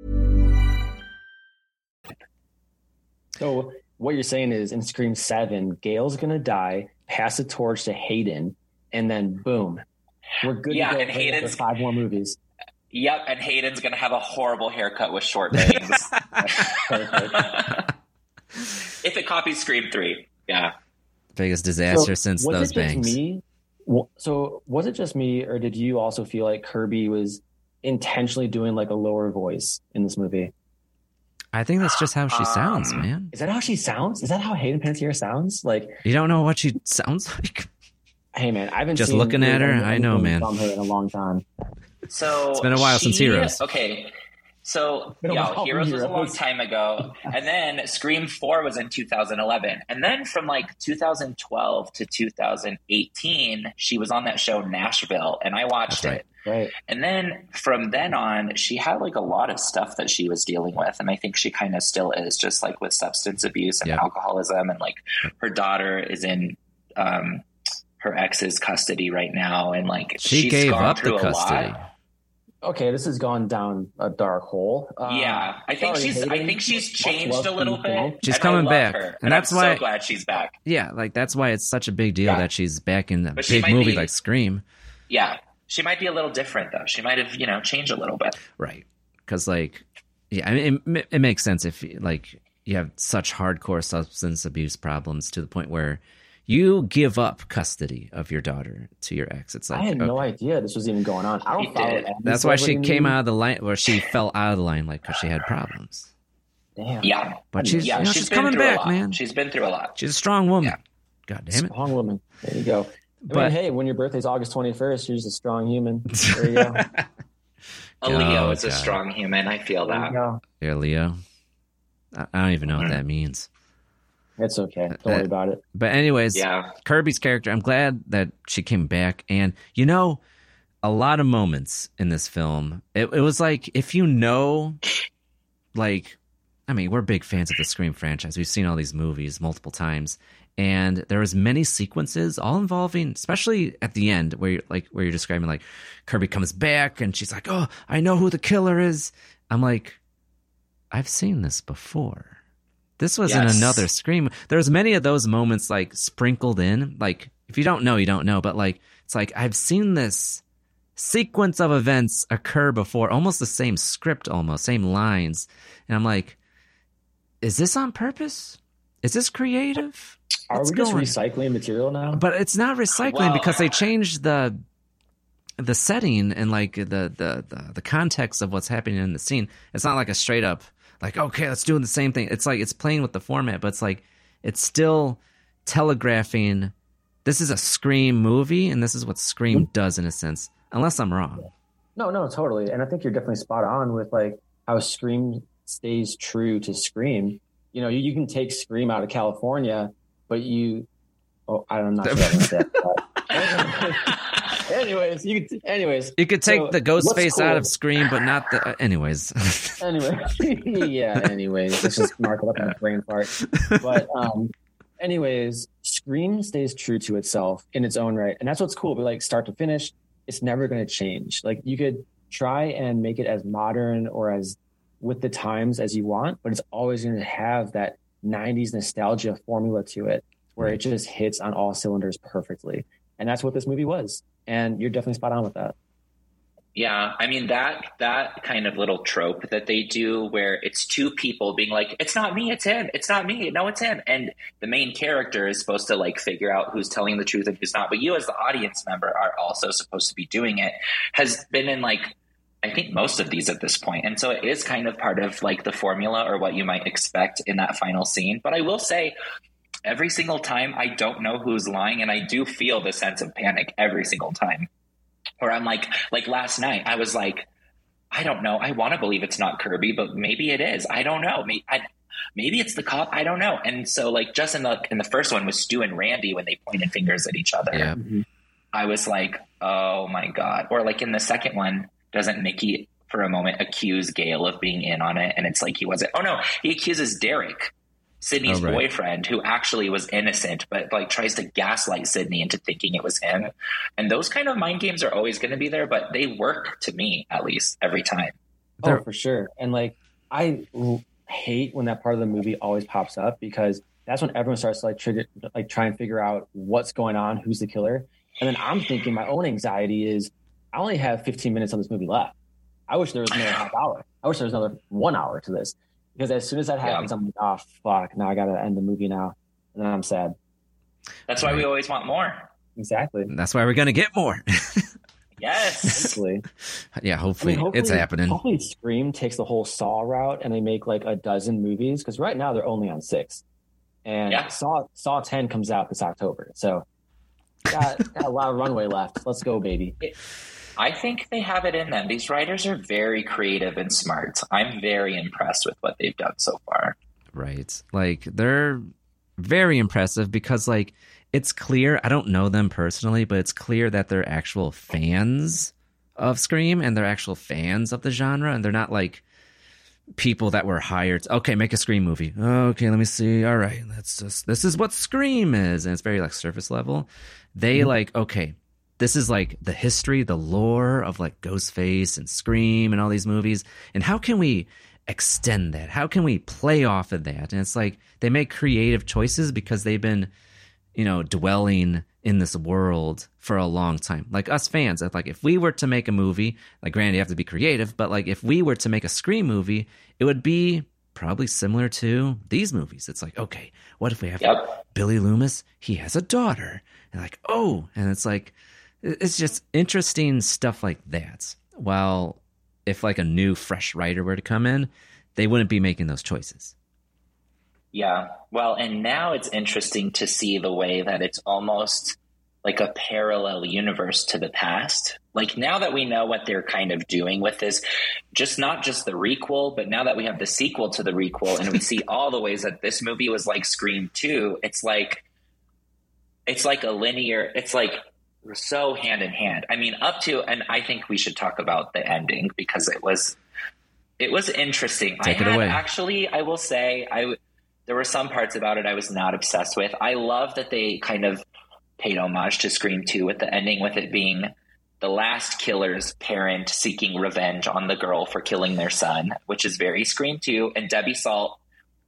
So what you're saying is in Scream 7, Gail's going to die, pass the torch to Hayden, and then boom, we're good to go and Hayden's 5 more movies. Yep, and Hayden's going to have a horrible haircut with short bangs. If it copies Scream 3, yeah. Biggest disaster since those bangs. So was it just me, or did you also feel like Kirby was intentionally doing like a lower voice in this movie? I think that's just how she sounds, man. Is that how she sounds? Is that how Hayden Panettiere sounds? Like, you don't know what she sounds like? Hey, man, I've been just looking at her. I know, man. From her in a long time. So it's been a while since Heroes. Okay, so Heroes was a long time ago, and then Scream 4 was in 2011, and then from like 2012 to 2018, she was on that show Nashville, and I watched it. Right. And then from then on, she had like a lot of stuff that she was dealing with. And I think she kind of still is, just like with substance abuse and alcoholism. And like her daughter is in her ex's custody right now. And like she gave up the custody. Okay, this has gone down a dark hole. I think she's changed a little bit. She's coming back. And that's why I'm so glad she's back. Yeah, like that's why it's such a big deal that she's back in a big movie like Scream. Yeah. She might be a little different, though. She might have, changed a little bit. Right. Because, like, yeah, I mean, it makes sense if, like, you have such hardcore substance abuse problems to the point where you give up custody of your daughter to your ex. It's like, I had no idea this was even going on. I don't follow. That's why she came out of the line, or she fell out of the line, like, because she had problems. Damn. Yeah. But she's coming back, man. She's been through a lot. She's a strong woman. Yeah. God damn it. Strong woman. There you go. But hey, when your birthday's August 21st, you're just a strong human. There you go. A Leo is a strong human. I feel that. You're a Leo. I don't even know what that means. It's okay. Don't worry about it. But anyways, Kirby's character, I'm glad that she came back. And, a lot of moments in this film, it was like, if like, I mean, we're big fans of the Scream franchise. We've seen all these movies multiple times. And there was many sequences, all involving, especially at the end, where you're describing, like, Kirby comes back and she's like, "Oh, I know who the killer is." I'm like, I've seen this before. This was in another Scream. There's many of those moments like sprinkled in. Like, if you don't know, you don't know. But like, it's like, I've seen this sequence of events occur before, almost the same script, almost same lines. And I'm like, is this on purpose? Is this creative? Are we just recycling material now? But it's not recycling because they changed the setting and like the context of what's happening in the scene. It's not like a straight up like, okay, let's do the same thing. It's like it's playing with the format, but it's like it's still telegraphing this is a Scream movie and this is what Scream does in a sense, unless I'm wrong. No, totally. And I think you're definitely spot on with like how Scream stays true to Scream. You know, you can take Scream out of California, but I'm not sure I can say that. Anyways, you could take the Ghostface out of Scream, but not the. Anyways, let's just mark it up in a brain fart. But anyways, Scream stays true to itself in its own right, and that's what's cool. But like start to finish, it's never going to change. Like you could try and make it as modern or as with the times as you want, but it's always going to have that 90s nostalgia formula to it, where it just hits on all cylinders perfectly, and that's what this movie was. And you're definitely spot on with that. Yeah, I mean, that kind of little trope that they do where it's two people being like, it's not me, it's him. It's not me. No, it's him. And the main character is supposed to like figure out who's telling the truth and who's not. But you as the audience member are also supposed to be doing it. Has been in like, I think most of these at this point. And so it is kind of part of like the formula or what you might expect in that final scene. But I will say, every single time I don't know who's lying, and I do feel the sense of panic every single time. Or I'm like last night, I was like, I don't know. I want to believe it's not Kirby, but maybe it is. I don't know. Maybe it's the cop. I don't know. And so like just in the first one with Stu and Randy when they pointed fingers at each other, I was like, oh my God. Or like in the second one, doesn't Mickey for a moment accuse Gale of being in on it? And it's like he wasn't. Oh no, he accuses Derek, Sydney's boyfriend, who actually was innocent, but like tries to gaslight Sydney into thinking it was him. And those kind of mind games are always going to be there, but they work to me, at least every time. Oh, for sure. And like, I hate when that part of the movie always pops up, because that's when everyone starts to try and figure out what's going on, who's the killer. And then I'm thinking my own anxiety is I only have 15 minutes on this movie left. I wish there was another half hour. I wish there was another 1 hour to this. Because as soon as that happens, I'm like, oh, fuck, now I got to end the movie now. And then I'm sad. That's why we always want more. Exactly. And that's why we're going to get more. Yes. Hopefully. Yeah, hopefully it's happening. Hopefully Scream takes the whole Saw route and they make like a dozen movies. Because right now they're only on 6. And Saw 10 comes out this October. So got a lot of runway left. Let's go, baby. I think they have it in them. These writers are very creative and smart. I'm very impressed with what they've done so far. Right. Like, they're very impressive because, like, it's clear, I don't know them personally, but it's clear that they're actual fans of Scream and they're actual fans of the genre. And they're not, like, people that were hired. Okay, make a Scream movie. Okay, let me see. All right, this is what Scream is. And it's very, like, surface level. They, like, okay, this is like the history, the lore of like Ghostface and Scream and all these movies. And how can we extend that? How can we play off of that? And it's like they make creative choices because they've been, dwelling in this world for a long time. Like us fans, like if we were to make a movie, like granted you have to be creative, but like if we were to make a Scream movie, it would be probably similar to these movies. It's like, okay, what if we have Billy Loomis? He has a daughter. And like, oh, and it's like, it's just interesting stuff like that. While if like a new fresh writer were to come in, they wouldn't be making those choices. Yeah. Well, and now it's interesting to see the way that it's almost like a parallel universe to the past. Like now that we know what they're kind of doing with this, not just the requel, but now that we have the sequel to the requel and we see all the ways that this movie was like Scream 2, it's like a linear, it's like so hand in hand. I mean, and I think we should talk about the ending because it was interesting. Take it away. Actually, I will say there were some parts about it I was not obsessed with. I love that they kind of paid homage to Scream 2 with the ending, with it being the last killer's parent seeking revenge on the girl for killing their son, which is very Scream 2. And Debbie Salt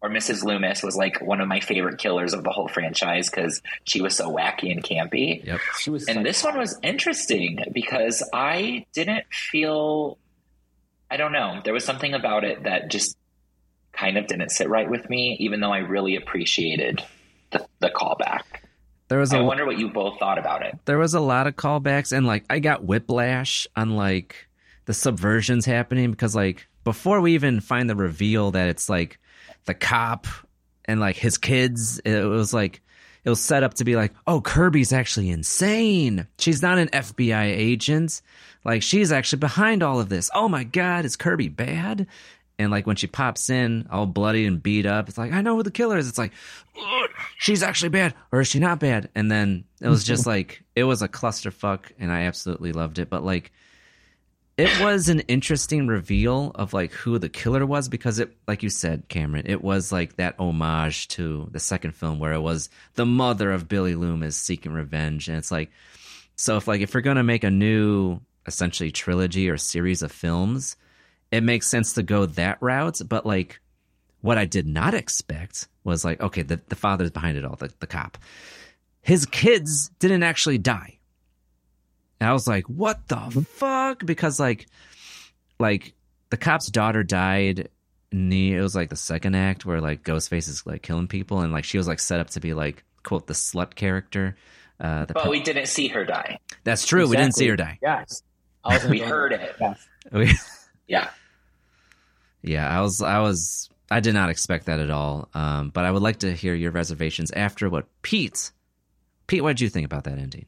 or Mrs. Loomis was like one of my favorite killers of the whole franchise because she was so wacky and campy. Yep. And this one was interesting because I didn't feel, I don't know, there was something about it that just kind of didn't sit right with me, even though I really appreciated the callback. I wonder what you both thought about it. There was a lot of callbacks, and like I got whiplash on like the subversions happening because like before we even find the reveal that it's like the cop and like his kids, it was set up to be like, oh, Kirby's actually insane. She's not an FBI agent. Like she's actually behind all of this. Oh my God, is Kirby bad? And like when she pops in all bloody and beat up, it's like, I know who the killer is. It's like, she's actually bad, or is she not bad? And then it was just like, it was a clusterfuck, and I absolutely loved it. But like, it was an interesting reveal of like who the killer was, because it, like you said, Cameron, it was like that homage to the second film where it was the mother of Billy Loomis seeking revenge. And it's like, so if we're going to make a new essentially trilogy or series of films, it makes sense to go that route. But like what I did not expect was like, okay, the father's behind it all, the cop. His kids didn't actually die. And I was like, what the fuck? Because like the cop's daughter died. And it was like the second act where like Ghostface is like killing people. And like she was like set up to be like, quote, the slut character. But we didn't see her die. That's true. Exactly. We didn't see her die. Yes. We heard it. Yeah. Yeah, I did not expect that at all. But I would like to hear your reservations after what Pete, what did you think about that ending?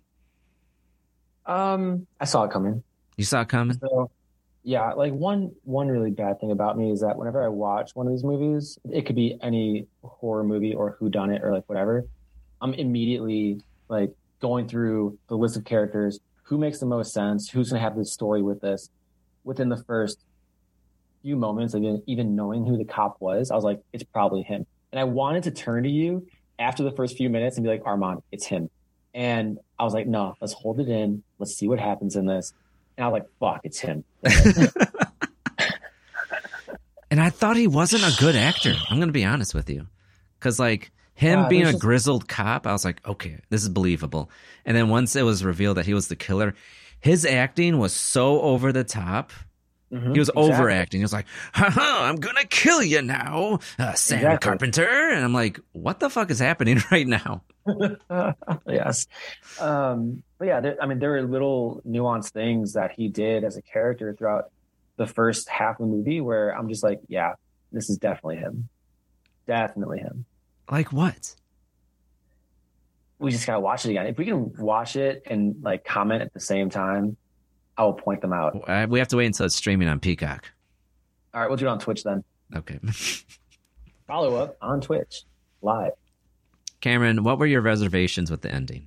I saw it coming. You saw it coming? So, yeah, like one really bad thing about me is that whenever I watch one of these movies, it could be any horror movie or whodunit or like whatever, I'm immediately like going through the list of characters, who makes the most sense, who's going to have this story with this. Within the first few moments of even knowing who the cop was, I was like, it's probably him. And I wanted to turn to you after the first few minutes and be like, Armand, it's him. And I was like, no, let's hold it in. Let's see what happens in this. And I was like, fuck, it's him. And I thought he wasn't a good actor. I'm going to be honest with you. Because like him being a grizzled cop, I was like, okay, this is believable. And then once it was revealed that he was the killer, his acting was so over the top. He was overacting. He was like, ha, I'm going to kill you now, Sam Carpenter. And I'm like, what the fuck is happening right now? Yes. But yeah, there were little nuanced things that he did as a character throughout the first half of the movie where I'm just like, yeah, this is definitely him. Definitely him. Like what? We just got to watch it again. If we can watch it and like comment at the same time, I will point them out. We have to wait until it's streaming on Peacock. All right, we'll do it on Twitch then. Okay. Follow up on Twitch live. Cameron, what were your reservations with the ending?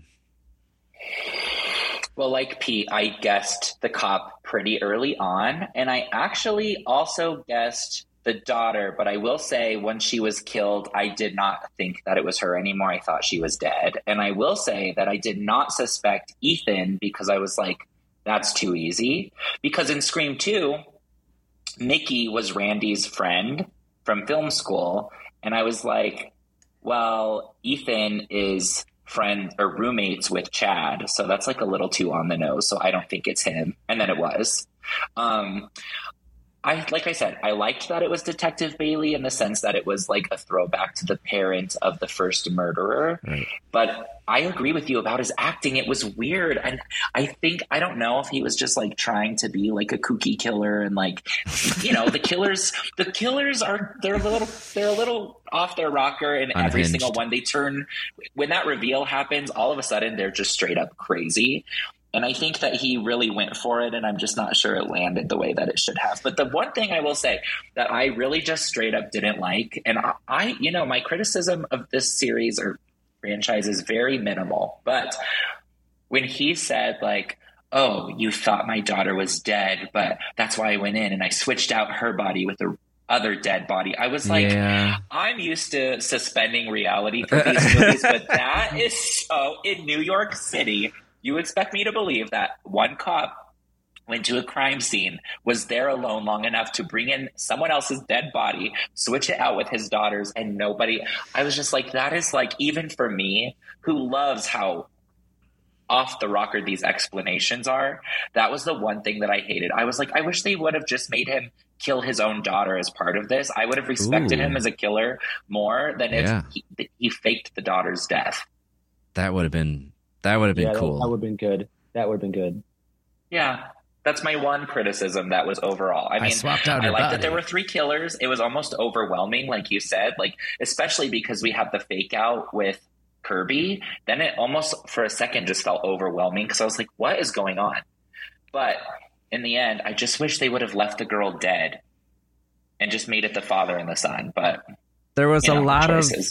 Well, like Pete, I guessed the cop pretty early on, and I actually also guessed the daughter, but I will say when she was killed, I did not think that it was her anymore. I thought she was dead. And I will say that I did not suspect Ethan because I was like, that's too easy. Because in Scream 2, Mickey was Randy's friend from film school. And I was like, well, Ethan is friend or roommates with Chad. So that's like a little too on the nose. So I don't think it's him. And then it was. Like I said, I liked that it was Detective Bailey in the sense that it was like a throwback to the parent of the first murderer. Right. But I agree with you about his acting. It was weird. And I don't know if he was just like trying to be like a kooky killer and like, you know, the killers they're a little off their rocker, and Unhinged. Every single one they turn, when that reveal happens, all of a sudden they're just straight up crazy. And I think that he really went for it, and I'm just not sure it landed the way that it should have. But the one thing I will say that I really just straight up didn't like, and I you know, my criticism of this series or franchise is very minimal. But when he said like, oh, you thought my daughter was dead, but that's why I went in and I switched out her body with the other dead body. I was like, yeah. I'm used to suspending reality for these movies, but that is so in New York City. You expect me to believe that one cop went to a crime scene, was there alone long enough to bring in someone else's dead body, switch it out with his daughters, and nobody. I was just like, that is like, even for me, who loves how off the rocker these explanations are, that was the one thing that I hated. I was like, I wish they would have just made him kill his own daughter as part of this. I would have respected him as a killer more than if he faked the daughter's death. That would have been cool. That would have been good. That would have been good. Yeah. That's my one criticism that was overall. I mean, I like that there were 3 killers. It was almost overwhelming, like you said, like, especially because we have the fake out with Kirby. Then it almost for a second just felt overwhelming because I was like, what is going on? But in the end, I just wish they would have left the girl dead and just made it the father and the son. But there was a lot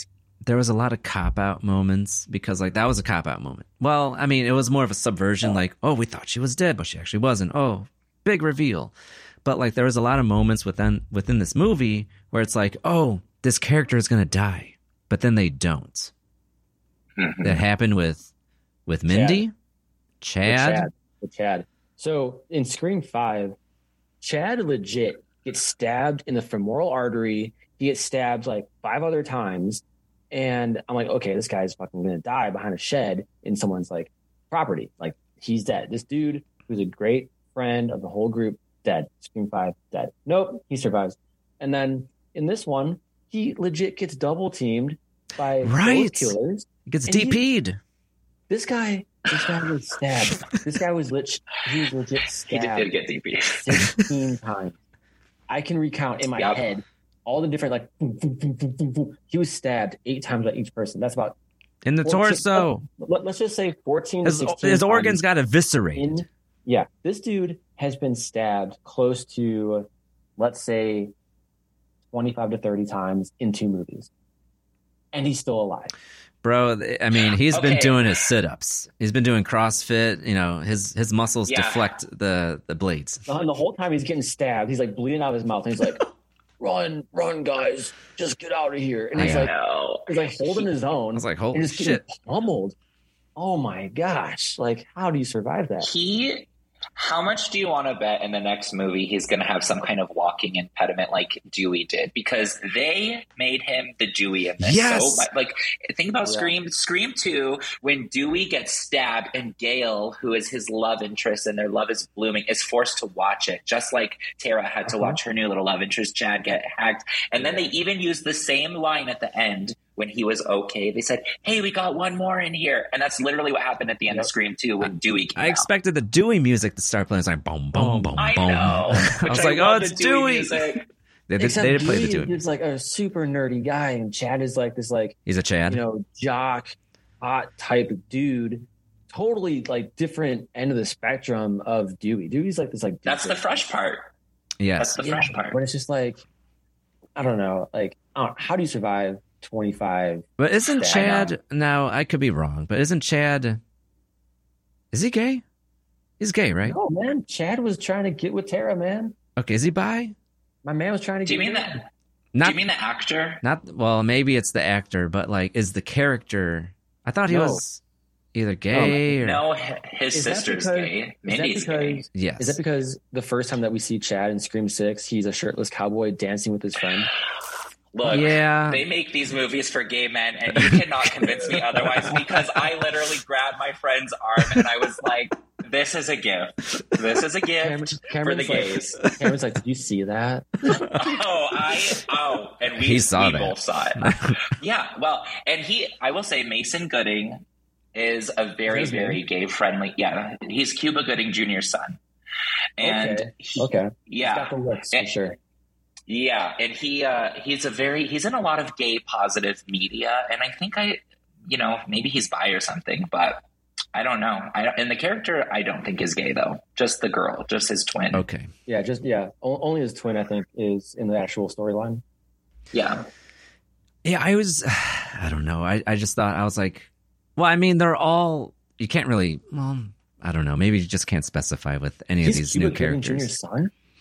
of cop-out moments because, like, that was a cop-out moment. Well, I mean, it was more of a subversion, like, oh, we thought she was dead, but she actually wasn't. Oh, big reveal. But, like, there was a lot of moments within this movie where it's like, oh, this character is going to die, but then they don't. Mm-hmm. That happened with Mindy, Chad. With Chad. So, in Scream 5, Chad legit gets stabbed in the femoral artery. He gets stabbed, like, 5 other times. And I'm like, okay, this guy's fucking gonna die behind a shed in someone's like property. Like, he's dead. This dude, who's a great friend of the whole group, dead. Scream 5, dead. Nope, he survives. And then in this one, he legit gets double teamed by both killers. He gets DP'd. This guy was stabbed. This guy was legit stabbed. He did get DP'd 16 times. I can recount in my head all the different, like, boom, boom, boom, boom, boom, boom. He was stabbed 8 times by each person. That's about in the 14, torso. Let's just say 14 to 16. His organs got eviscerated. This dude has been stabbed close to, let's say, 25 to 30 times in 2 movies, and he's still alive. Bro, I mean, he's been doing his sit-ups. He's been doing CrossFit. You know, his muscles deflect the blades. And the whole time he's getting stabbed, he's like bleeding out of his mouth, and he's like, run, guys, just get out of here. And he's like holding his own. I was like, holy shit. Getting pummeled. Oh my gosh. Like, how do you survive that? How much do you want to bet in the next movie he's going to have some kind of walking impediment like Dewey did? Because they made him the Dewey in this. Yes. So, like, think about Scream 2, when Dewey gets stabbed and Gail, who is his love interest and their love is blooming, is forced to watch it. Just like Tara had to watch her new little love interest, Chad, get hacked. And then they even used the same line at the end when he was okay. They said, hey, we got one more in here. And that's literally what happened at the end of Scream 2 when Dewey came out. I expected the Dewey music to start playing. It's like, boom, boom, boom, boom. I know. I was like, oh, it's Dewey. They did play the Dewey. He's like a super nerdy guy, and Chad is like this, like, he's a Chad, you know, jock, hot type of dude. Totally like different end of the spectrum of Dewey. Dewey's like this, like, that's the fresh part. Yes, that's the fresh part. But it's just like, I don't know, like, how do you survive 25? But isn't Chad, now I could be wrong, but isn't Chad, is he gay? He's gay, right? No, man. Chad was trying to get with Tara, man. Okay, is he bi? My man was trying to do you get mean with that? Not, do you mean the actor? Not, well, maybe it's the actor, but like, is the character, I thought he was either gay or... No, his sister's gay. Mindy's gay. Yes. Is that because the first time that we see Chad in Scream 6, he's a shirtless cowboy dancing with his friend? Look, they make these movies for gay men, and you cannot convince me otherwise, because I literally grabbed my friend's arm and I was like, this is a gift. This is a gift for the gays. Cameron's like, did you see that? And we both saw it. Yeah, well, and I will say Mason Gooding is a very, very gay friendly. Yeah, he's Cuba Gooding Jr.'s son. And he's got the looks for sure. Yeah, and he's in a lot of gay positive media, and I think maybe he's bi or something, but I don't know. And the character I don't think is gay though. Just the girl, just his twin. Okay. Yeah, only his twin I think is in the actual storyline. Yeah. Yeah, I don't know. I just thought, I was like, well, I mean, they're all, you can't really, well, I don't know. Maybe you just can't specify with any of these new characters. Jr.'s son?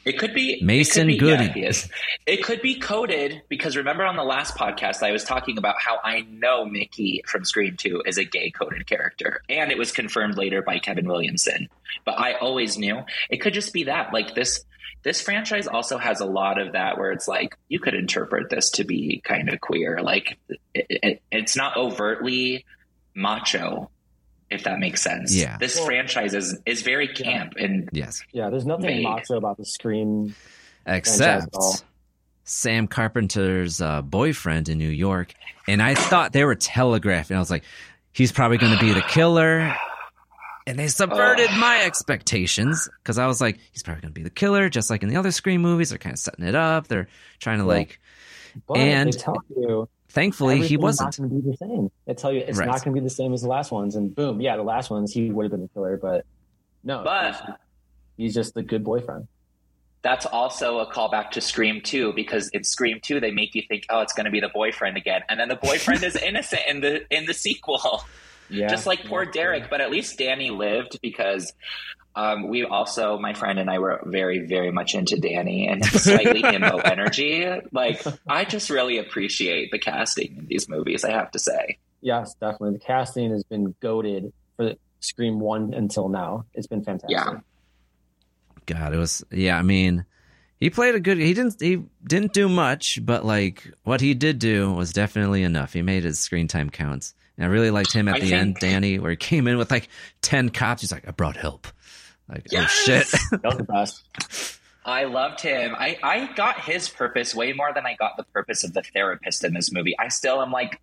It could be Mason Goody. Yeah, he is. It could be coded because remember on the last podcast I was talking about how I know Mickey from Scream 2 is a gay coded character, and it was confirmed later by Kevin Williamson. But I always knew it could just be that. Like this franchise also has a lot of that where it's like you could interpret this to be kind of queer. Like it's not overtly macho, if that makes sense. Yeah. This franchise is very camp and yes. Yeah, there's nothing macho about the Scream except Sam Carpenter's boyfriend in New York. And I thought they were telegraphing. I was like, he's probably going to be the killer. And they subverted my expectations because I was like, he's probably going to be the killer, just like in the other Scream movies. They're kind of setting it up. They're trying to but and they tell you, thankfully he wasn't. Not going to be the same. They tell you it's not going to be the same as the last ones, and boom, yeah, the last ones he would have been the killer, but no, he's just the good boyfriend. That's also a callback to Scream 2 because in Scream 2 they make you think, oh, it's going to be the boyfriend again, and then the boyfriend is innocent in the sequel. Yeah, just like poor Derek, but at least Danny lived because we also, my friend and I were very, very much into Danny and his slightly himbo energy. Like, I just really appreciate the casting in these movies, I have to say. Yes, definitely. The casting has been goated for Scream 1 until now. It's been fantastic. Yeah. God, it was, I mean, he played he didn't do much, but like what he did do was definitely enough. He made his screen time counts. And I really liked him at the end, Danny, where he came in with like 10 cops. He's like, I brought help. Like, yes! Oh shit. That was the best. I loved him. I got his purpose way more than I got the purpose of the therapist in this movie. I still am like,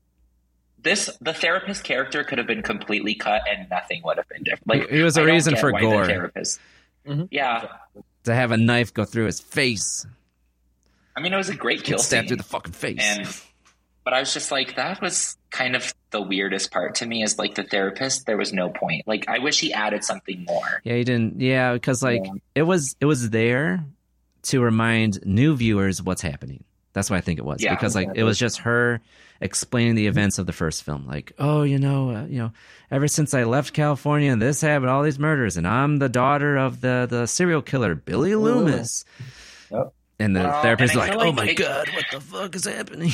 the therapist character could have been completely cut and nothing would have been different. Like, it was a reason for gore. Therapist. Mm-hmm. Yeah. To have a knife go through his face. I mean, it was a great kill scene. Stabbed through the fucking face. But I was just like, that was kind of the weirdest part to me is like the therapist. There was no point. Like, I wish he added something more. Yeah, he didn't. Yeah, because like it was there to remind new viewers what's happening. That's what I think it was. Yeah, because like it was just her explaining the events of the first film. Like, oh, ever since I left California and this happened, all these murders, and I'm the daughter of the serial killer Billy Loomis. Yep. And the therapist is like, oh my God, what the fuck is happening?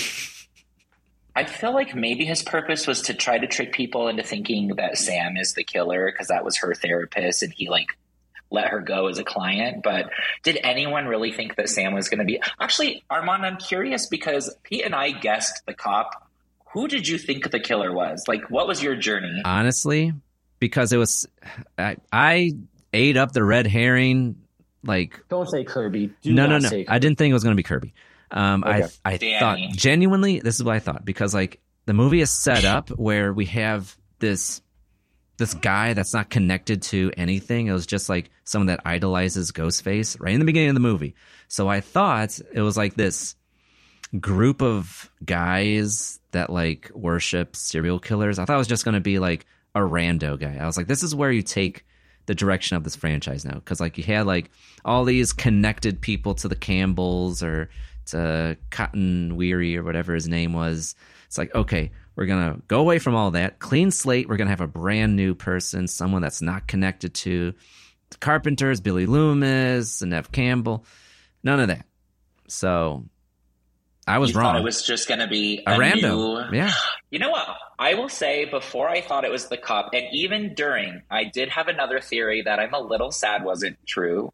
I feel like maybe his purpose was to try to trick people into thinking that Sam is the killer because that was her therapist and he like let her go as a client. But did anyone really think that Sam was going to be... Actually, Armand, I'm curious because Pete and I guessed the cop. Who did you think the killer was? Like, what was your journey? Honestly, because it was... I ate up the red herring. Like, don't say Kirby. No. I didn't think it was going to be Kirby. Okay. I thought genuinely, this is what I thought, because like the movie is set up where we have this guy that's not connected to anything. It was just like someone that idolizes Ghostface right in the beginning of the movie. So I thought it was like this group of guys that like worship serial killers. I thought it was just going to be like a rando guy. I was like, this is where you take the direction of this franchise now. Because like you had like all these connected people to the Campbells or to Cotton Weary or whatever his name was. It's like, okay, we're going to go away from all that. Clean slate. We're going to have a brand new person, someone that's not connected to the Carpenters, Billy Loomis, and Neve Campbell. None of that. So I was wrong. Thought it was just going to be a rando. Yeah. You know what? I will say before I thought it was the cop, and even during, I did have another theory that I'm a little sad wasn't true.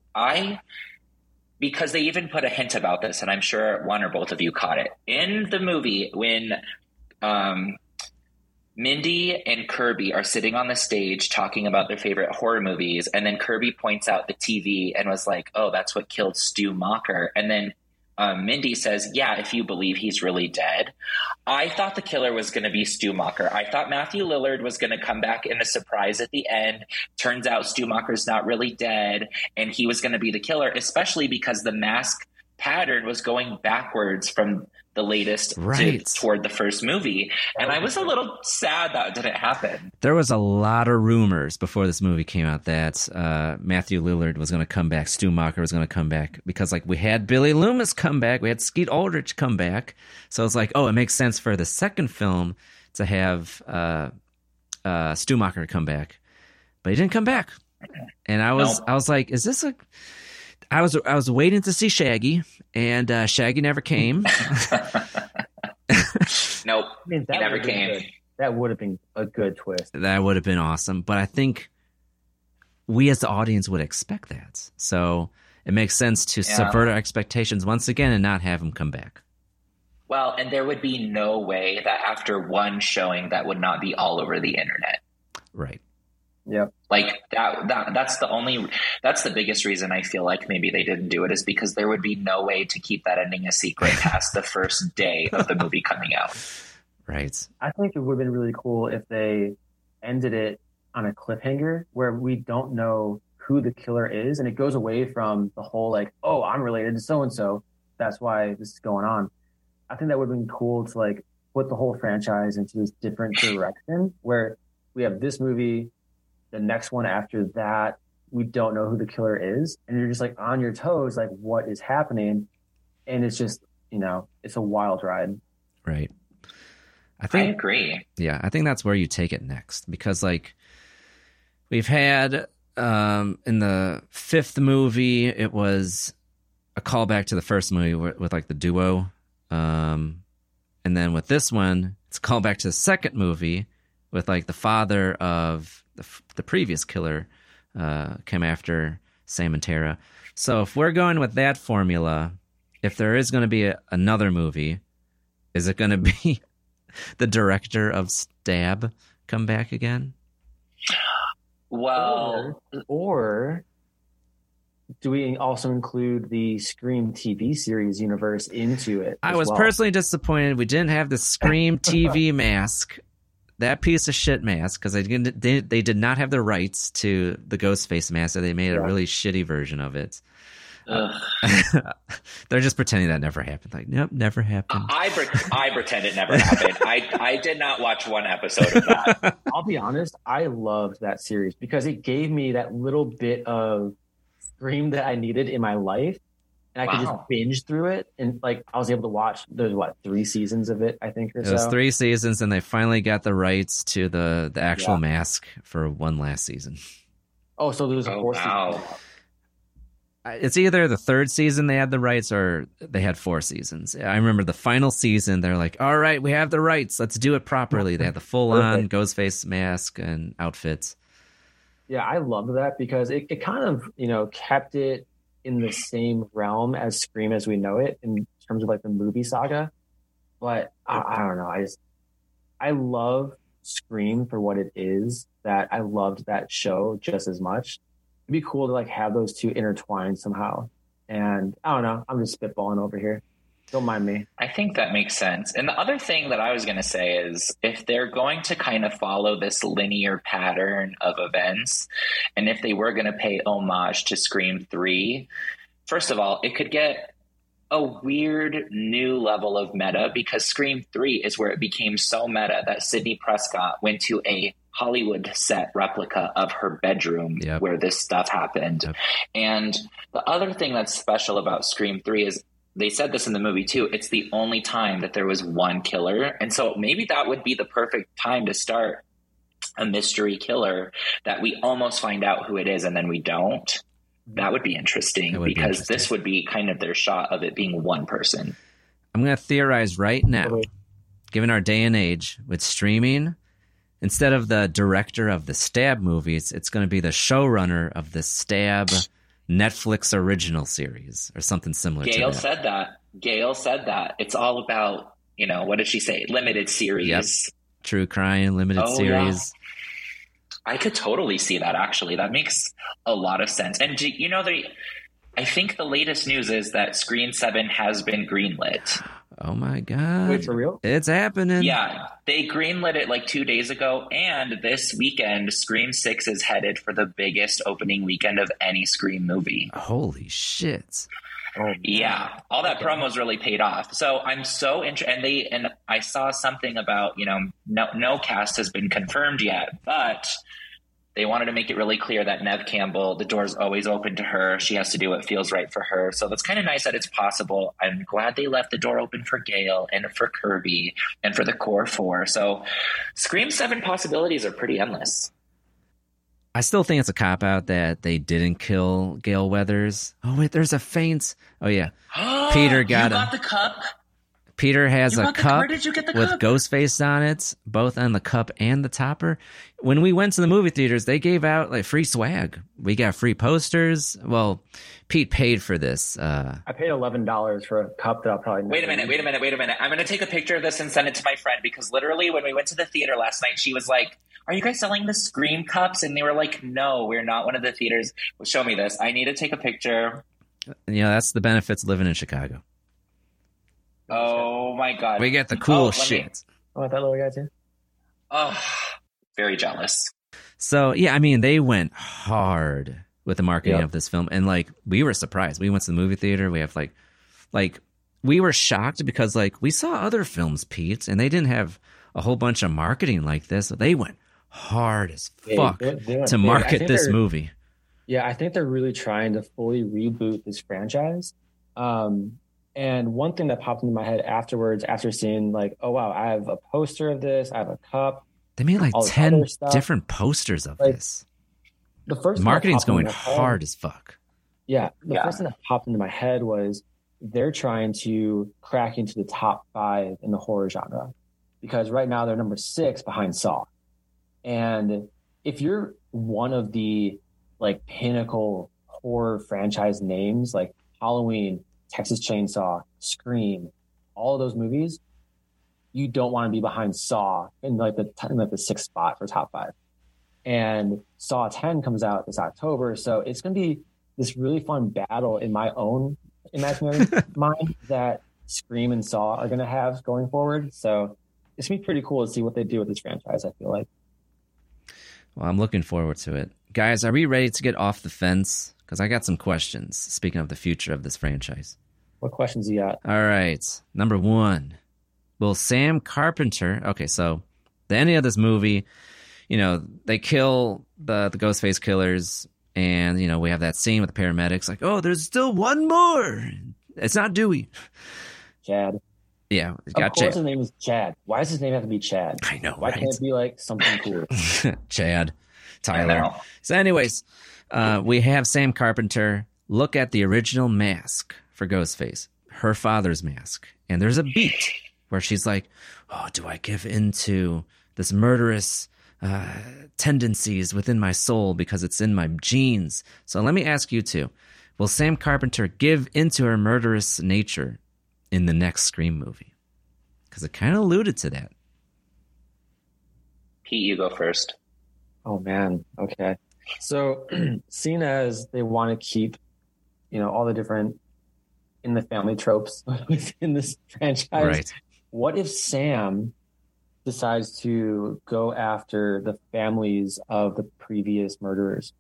Because they even put a hint about this, and I'm sure one or both of you caught it. In the movie, when Mindy and Kirby are sitting on the stage talking about their favorite horror movies, and then Kirby points out the TV and was like, oh, that's what killed Stu Macher. And then Mindy says, yeah, if you believe he's really dead. I thought the killer was going to be Stu Macher. I thought Matthew Lillard was going to come back in a surprise at the end. Turns out Stu Macher's not really dead, and he was going to be the killer, especially because the mask pattern was going backwards from the latest toward the first movie. And I was a little sad that didn't happen. There was a lot of rumors before this movie came out that Matthew Lillard was going to come back, Stu Macher was going to come back, because like we had Billy Loomis come back, we had Skeet Ulrich come back. So it's like, oh, it makes sense for the second film to have Stu Macher come back. But he didn't come back. And I was like, is this I was waiting to see Shaggy, and Shaggy never came. Nope, I mean, he never came. That would have been a good twist. That would have been awesome. But I think we as the audience would expect that. So it makes sense to subvert our expectations once again and not have him come back. Well, and there would be no way that after one showing that would not be all over the internet. Right. Yep. Like that's the biggest reason I feel like maybe they didn't do it, is because there would be no way to keep that ending a secret past the first day of the movie coming out. Right. I think it would have been really cool if they ended it on a cliffhanger where we don't know who the killer is, and it goes away from the whole like, oh, I'm related to so and so, that's why this is going on. I think that would have been cool to like put the whole franchise into this different direction where we have this movie, the next one after that, we don't know who the killer is, and you're just like on your toes, like what is happening, and it's just, you know, it's a wild ride. Right. I agree. Yeah, I think that's where you take it next, because like we've had in the fifth movie, it was a callback to the first movie with like the duo, and then with this one, it's a callback to the second movie with like the father of the previous killer came after Sam and Tara. So if we're going with that formula, if there is going to be another movie, is it going to be the director of Stab come back again? Well, or do we also include the Scream TV series universe into it? I was personally disappointed we didn't have the Scream TV mask, that piece of shit mask, because they did not have the rights to the Ghostface mask, so they made a really shitty version of it. They're just pretending that never happened. Like, nope, never happened. I pretend it never happened. I did not watch one episode of that. I'll be honest, I loved that series because it gave me that little bit of Scream that I needed in my life, and I could just binge through it. And like, I was able to watch, there's 3 seasons of it, I think, or so. It was 3 seasons, and they finally got the rights to the actual mask for one last season. Oh, so there's a 4th season. It's either the 3rd season they had the rights, or they had 4 seasons. I remember the final season, they're like, all right, we have the rights. Let's do it properly. They had the full-on Ghostface mask and outfits. Yeah, I loved that because it kind of, you know, kept it in the same realm as Scream as we know it in terms of like the movie saga. But I don't know. I love Scream for what it is, that I loved that show just as much. It'd be cool to like have those two intertwined somehow. And I don't know, I'm just spitballing over here. Don't mind me. I think that makes sense. And the other thing that I was going to say is, if they're going to kind of follow this linear pattern of events, and if they were going to pay homage to Scream 3, first of all, it could get a weird new level of meta, because Scream 3 is where it became so meta that Sidney Prescott went to a Hollywood set replica of her bedroom where this stuff happened. And the other thing that's special about Scream 3 is, they said this in the movie too, it's the only time that there was one killer. And so maybe that would be the perfect time to start a mystery killer that we almost find out who it is and then we don't. That would be interesting, because this would be kind of their shot of it being one person. I'm going to theorize right now, given our day and age with streaming, instead of the director of the Stab movies, it's going to be the showrunner of the Stab Netflix original series or something similar to that. Gail said that. It's all about, you know, what did she say? Limited series. Yep. True crime, limited series. Yeah. I could totally see that, actually. That makes a lot of sense. And, you know, I think the latest news is that Scream 7 has been greenlit. Oh, my God. Wait, for real? It's happening. Yeah. They greenlit it like 2 days ago. And this weekend, Scream 6 is headed for the biggest opening weekend of any Scream movie. Holy shit. Oh, yeah, all that promo's really paid off. So I'm so interested. And I saw something about, you know, no cast has been confirmed yet, but they wanted to make it really clear that Neve Campbell, the door's always open to her. She has to do what feels right for her. So that's kind of nice that it's possible. I'm glad they left the door open for Gail and for Kirby and for the core 4. So Scream 7 possibilities are pretty endless. I still think it's a cop-out that they didn't kill Gale Weathers. Oh, wait, there's a faint. Oh, yeah. Peter got the cup? Peter has a cup where did you get the with cup? Ghostface on it, both on the cup and the topper. When we went to the movie theaters, they gave out like free swag. We got free posters. Well, Pete paid for this. I paid $11 for a cup that I'll probably never Wait a minute. I'm going to take a picture of this and send it to my friend, because literally when we went to the theater last night, she was like, "Are you guys selling the Scream cups?" And they were like, "No, we're not one of the theaters." Well, show me this. I need to take a picture. You know, that's the benefits of living in Chicago. Oh my God. We get the cool shit. Oh, that little guy too? Oh, very jealous. So, yeah, I mean, they went hard with the marketing of this film. And, like, we were surprised. We went to the movie theater. We have, like, we were shocked because, like, we saw other films, Pete, and they didn't have a whole bunch of marketing like this. They went hard as fuck to market this movie. Yeah, I think they're really trying to fully reboot this franchise. And one thing that popped into my head afterwards, after seeing like, oh, wow, I have a poster of this, I have a cup. They made like 10 different posters of this. The first marketing's going hard as fuck. Yeah. The first thing that popped into my head was they're trying to crack into the top 5 in the horror genre, because right now they're number 6 behind Saw. And if you're one of the like pinnacle horror franchise names like Halloween, Texas Chainsaw, Scream, all of those movies, you don't want to be behind Saw in like the 6th spot for top 5. And Saw 10 comes out this October, so it's going to be this really fun battle in my own imaginary mind that Scream and Saw are going to have going forward. So it's going to be pretty cool to see what they do with this franchise, I feel like. Well, I'm looking forward to it. Guys, are we ready to get off the fence? Because I got some questions, speaking of the future of this franchise. What questions you got? All right. Number 1. Will Sam Carpenter... Okay, so the ending of this movie, you know, they kill the Ghostface killers, and, you know, we have that scene with the paramedics, like, oh, there's still one more. It's not Dewey. Chad. Yeah. Of course Chad. His name is Chad. Why does his name have to be Chad? I know, Why can't it be like something cool? Chad. Tyler. So anyways, we have Sam Carpenter look at the original mask for Ghostface, her father's mask. And there's a beat where she's like, oh, do I give into this murderous tendencies within my soul because it's in my genes? So let me ask you two, will Sam Carpenter give into her murderous nature in the next Scream movie? Because it kind of alluded to that. Pete, you go first. Oh, man. Okay. So seeing as they want to keep, you know, all the different in the family tropes within this franchise, right. What if Sam decides to go after the families of the previous murderers?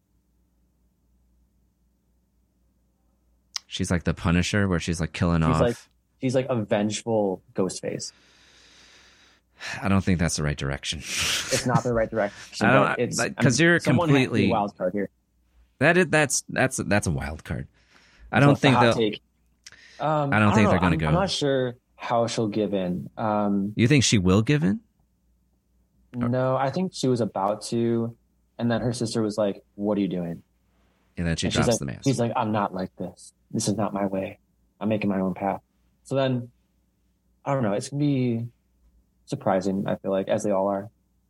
She's like the Punisher, where she's like killing off. She's like a vengeful Ghostface. I don't think that's the right direction. It's not the right direction. I don't, because you're completely wild card here. That's a wild card. I don't think they'll. I don't think they're going to go. I'm not sure how she'll give in. You think she will give in? No, I think she was about to, and then her sister was like, "What are you doing?" And then she drops the mask. She's like, "I'm not like this. This is not my way. I'm making my own path." So then, I don't know. It's gonna be surprising, I feel like, as they all are.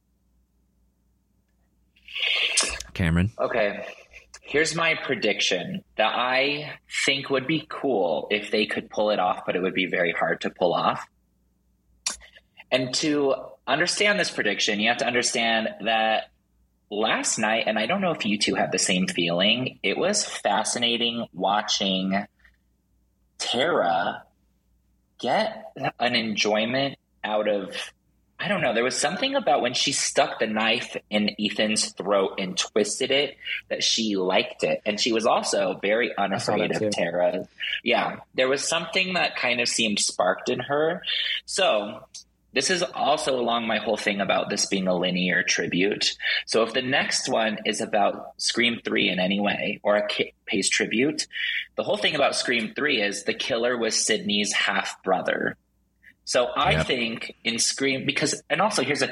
Cameron? Okay. Here's my prediction that I think would be cool if they could pull it off, but it would be very hard to pull off. And to understand this prediction, you have to understand that last night, and I don't know if you two have the same feeling, it was fascinating watching Tara get an enjoyment out of, I don't know, there was something about when she stuck the knife in Ethan's throat and twisted it that she liked it. And she was also very unafraid of Tara. Yeah, there was something that kind of seemed sparked in her. So this is also along my whole thing about this being a linear tribute. So if the next one is about Scream 3 in any way, or a Pace tribute, the whole thing about Scream 3 is the killer was Sidney's half-brother. So I think in Scream, because, and also here's the thing,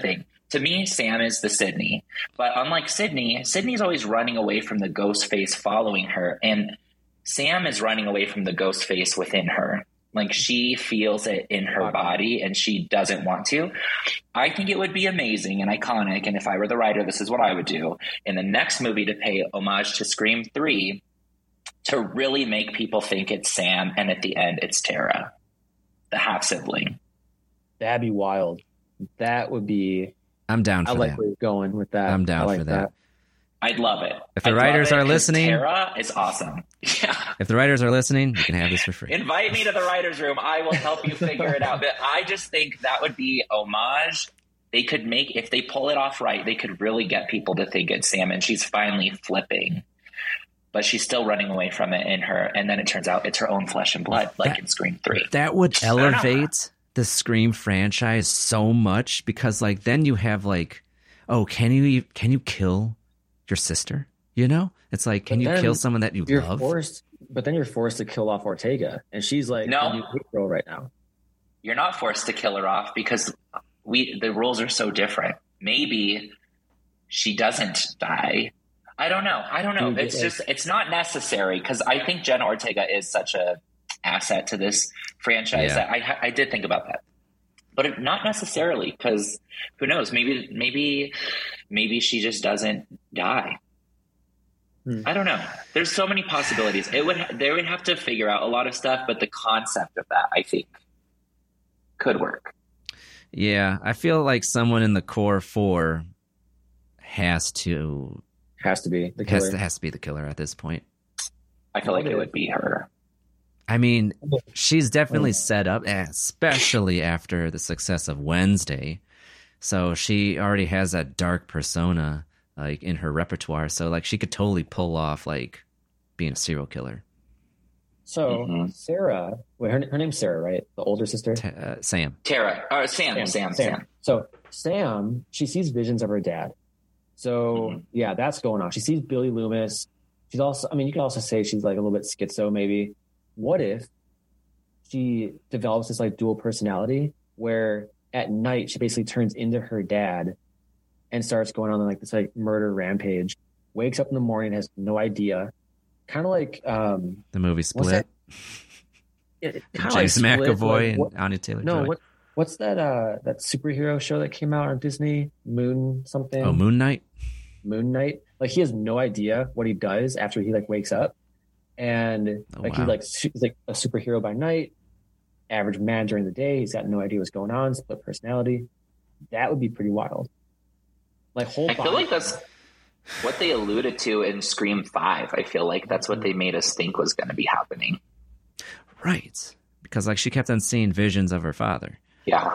To me, Sam is the Sydney. But unlike Sydney, Sydney's always running away from the ghost face following her. And Sam is running away from the ghost face within her. Like, she feels it in her body and she doesn't want to. I think it would be amazing and iconic. And if I were the writer, this is what I would do. In the next movie, to pay homage to Scream 3, to really make people think it's Sam. And at the end, it's Tara, the half sibling. That'd be wild. That would be. I'm down for that. I like where you're going with that. I'm down for that. I'd love it. If the writers are listening, Tara is awesome. Yeah. If the writers are listening, you can have this for free. Invite me to the writers' room. I will help you figure it out. But I just think that would be homage. They could make, if they pull it off right, they could really get people to think it's Sam, and she's finally flipping. But she's still running away from it in her. And then it turns out it's her own flesh and blood, like in Scream 3. That would elevate the Scream franchise so much, because like then you have like, oh, can you kill your sister? You know, it's like, can you kill someone that you love? But then you're forced to kill off Ortega, and she's like, no, you hate girl right now. You're not forced to kill her off because the rules are so different. Maybe she doesn't die. I don't know. It's not necessary, because I think Jenna Ortega is such a asset to this franchise that I did think about that. But not necessarily, because who knows? Maybe she just doesn't die. I don't know. There's so many possibilities. They would have to figure out a lot of stuff, but the concept of that, I think, could work. Yeah, I feel like someone in the core 4 has to be the killer. Has to be the killer at this point. I feel like it would be her. I mean, she's definitely set up, especially after the success of Wednesday. So she already has that dark persona like in her repertoire. So like she could totally pull off like being a serial killer. So Sarah, her name's Sarah, right? The older sister? Sam. Tara. Sam. So Sam, she sees visions of her dad. So yeah, that's going on. She sees Billy Loomis. She's also, I mean, you can also say she's like a little bit schizo maybe. What if she develops this like dual personality where at night she basically turns into her dad and starts going on like this like murder rampage, wakes up in the morning, has no idea. Kind of like the movie Split. James McAvoy and Anya Taylor-Joy. No, what's that that superhero show that came out on Disney? Moon something. Oh, Moon Knight. Moon Knight. Like he has no idea what he does after he like wakes up, and he's like a superhero by night, average man during the day. He's got no idea what's going on. Split personality. That would be pretty wild. Like whole. I feel like that's what they alluded to in Scream 5. I feel like that's what they made us think was going to be happening. Right. Because like she kept on seeing visions of her father. Yeah.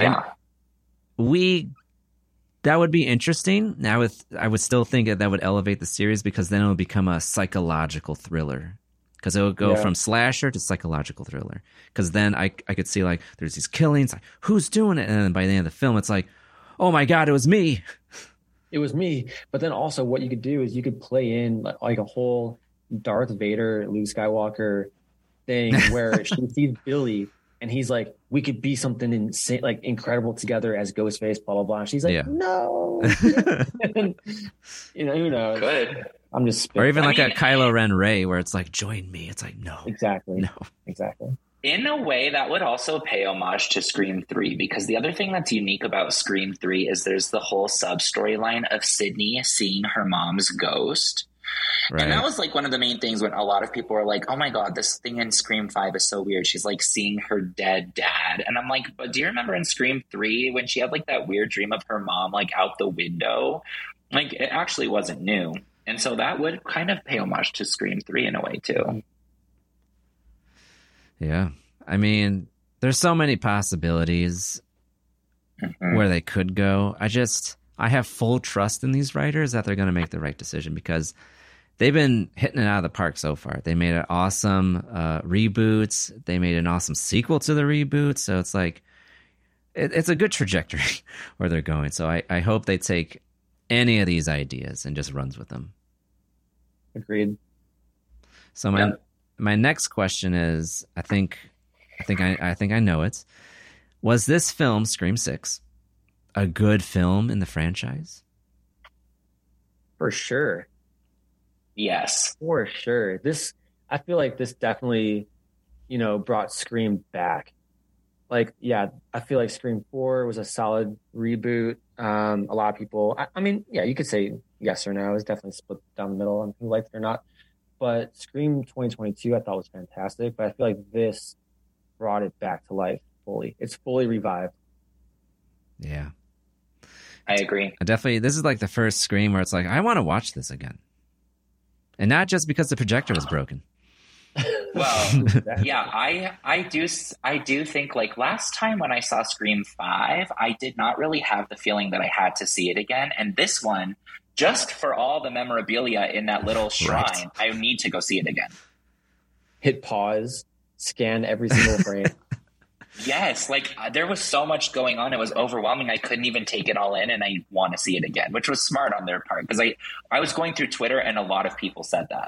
That would be interesting. Now I would still think that would elevate the series, because then it would become a psychological thriller. Because it would go from slasher to psychological thriller. Because then I could see like there's these killings, like who's doing it? And then by the end of the film, it's like, oh my God, it was me. It was me. But then also what you could do is you could play in like a whole Darth Vader, Luke Skywalker thing where she sees Billy and he's like, we could be something insane, like incredible together as Ghostface, blah, blah, blah. And she's like, no. And, who knows? Good. I'm just spitting. Or even a Kylo Ren Rey where it's like, join me. It's like, no. Exactly. No. Exactly. In a way, that would also pay homage to Scream 3, because the other thing that's unique about Scream 3 is there's the whole sub-storyline of Sydney seeing her mom's ghost. Right. And that was like one of the main things when a lot of people were like, oh my God, this thing in Scream 5 is so weird. She's like seeing her dead dad. And I'm like, but do you remember in Scream 3 when she had like that weird dream of her mom like out the window? Like it actually wasn't new. And so that would kind of pay homage to Scream 3 in a way too. Yeah. I mean, there's so many possibilities where they could go. I have full trust in these writers that they're going to make the right decision, because they've been hitting it out of the park so far. They made an awesome reboot. They made an awesome sequel to the reboot. So it's like, it's a good trajectory where they're going. So I hope they take any of these ideas and just runs with them. Agreed. So my next question is, I think I know it. Was this film, Scream 6, a good film in the franchise? For sure. Yes. For sure. I feel like this definitely, brought Scream back. Like, yeah, I feel like Scream 4 was a solid reboot. A lot of people, I mean, yeah, you could say yes or no. It's definitely split down the middle on who liked it or not. But Scream 2022 I thought was fantastic. But I feel like this brought it back to life fully. It's fully revived. Yeah. I agree. This is like the first Scream where it's like, I want to watch this again. And not just because the projector was broken. Well, yeah, I do think like last time when I saw Scream 5, I did not really have the feeling that I had to see it again. And this one, just for all the memorabilia in that little shrine, right. I need to go see it again. Hit pause, scan every single frame. Yes, like there was so much going on. It was overwhelming. I couldn't even take it all in, and I want to see it again, which was smart on their part because I was going through Twitter and a lot of people said that.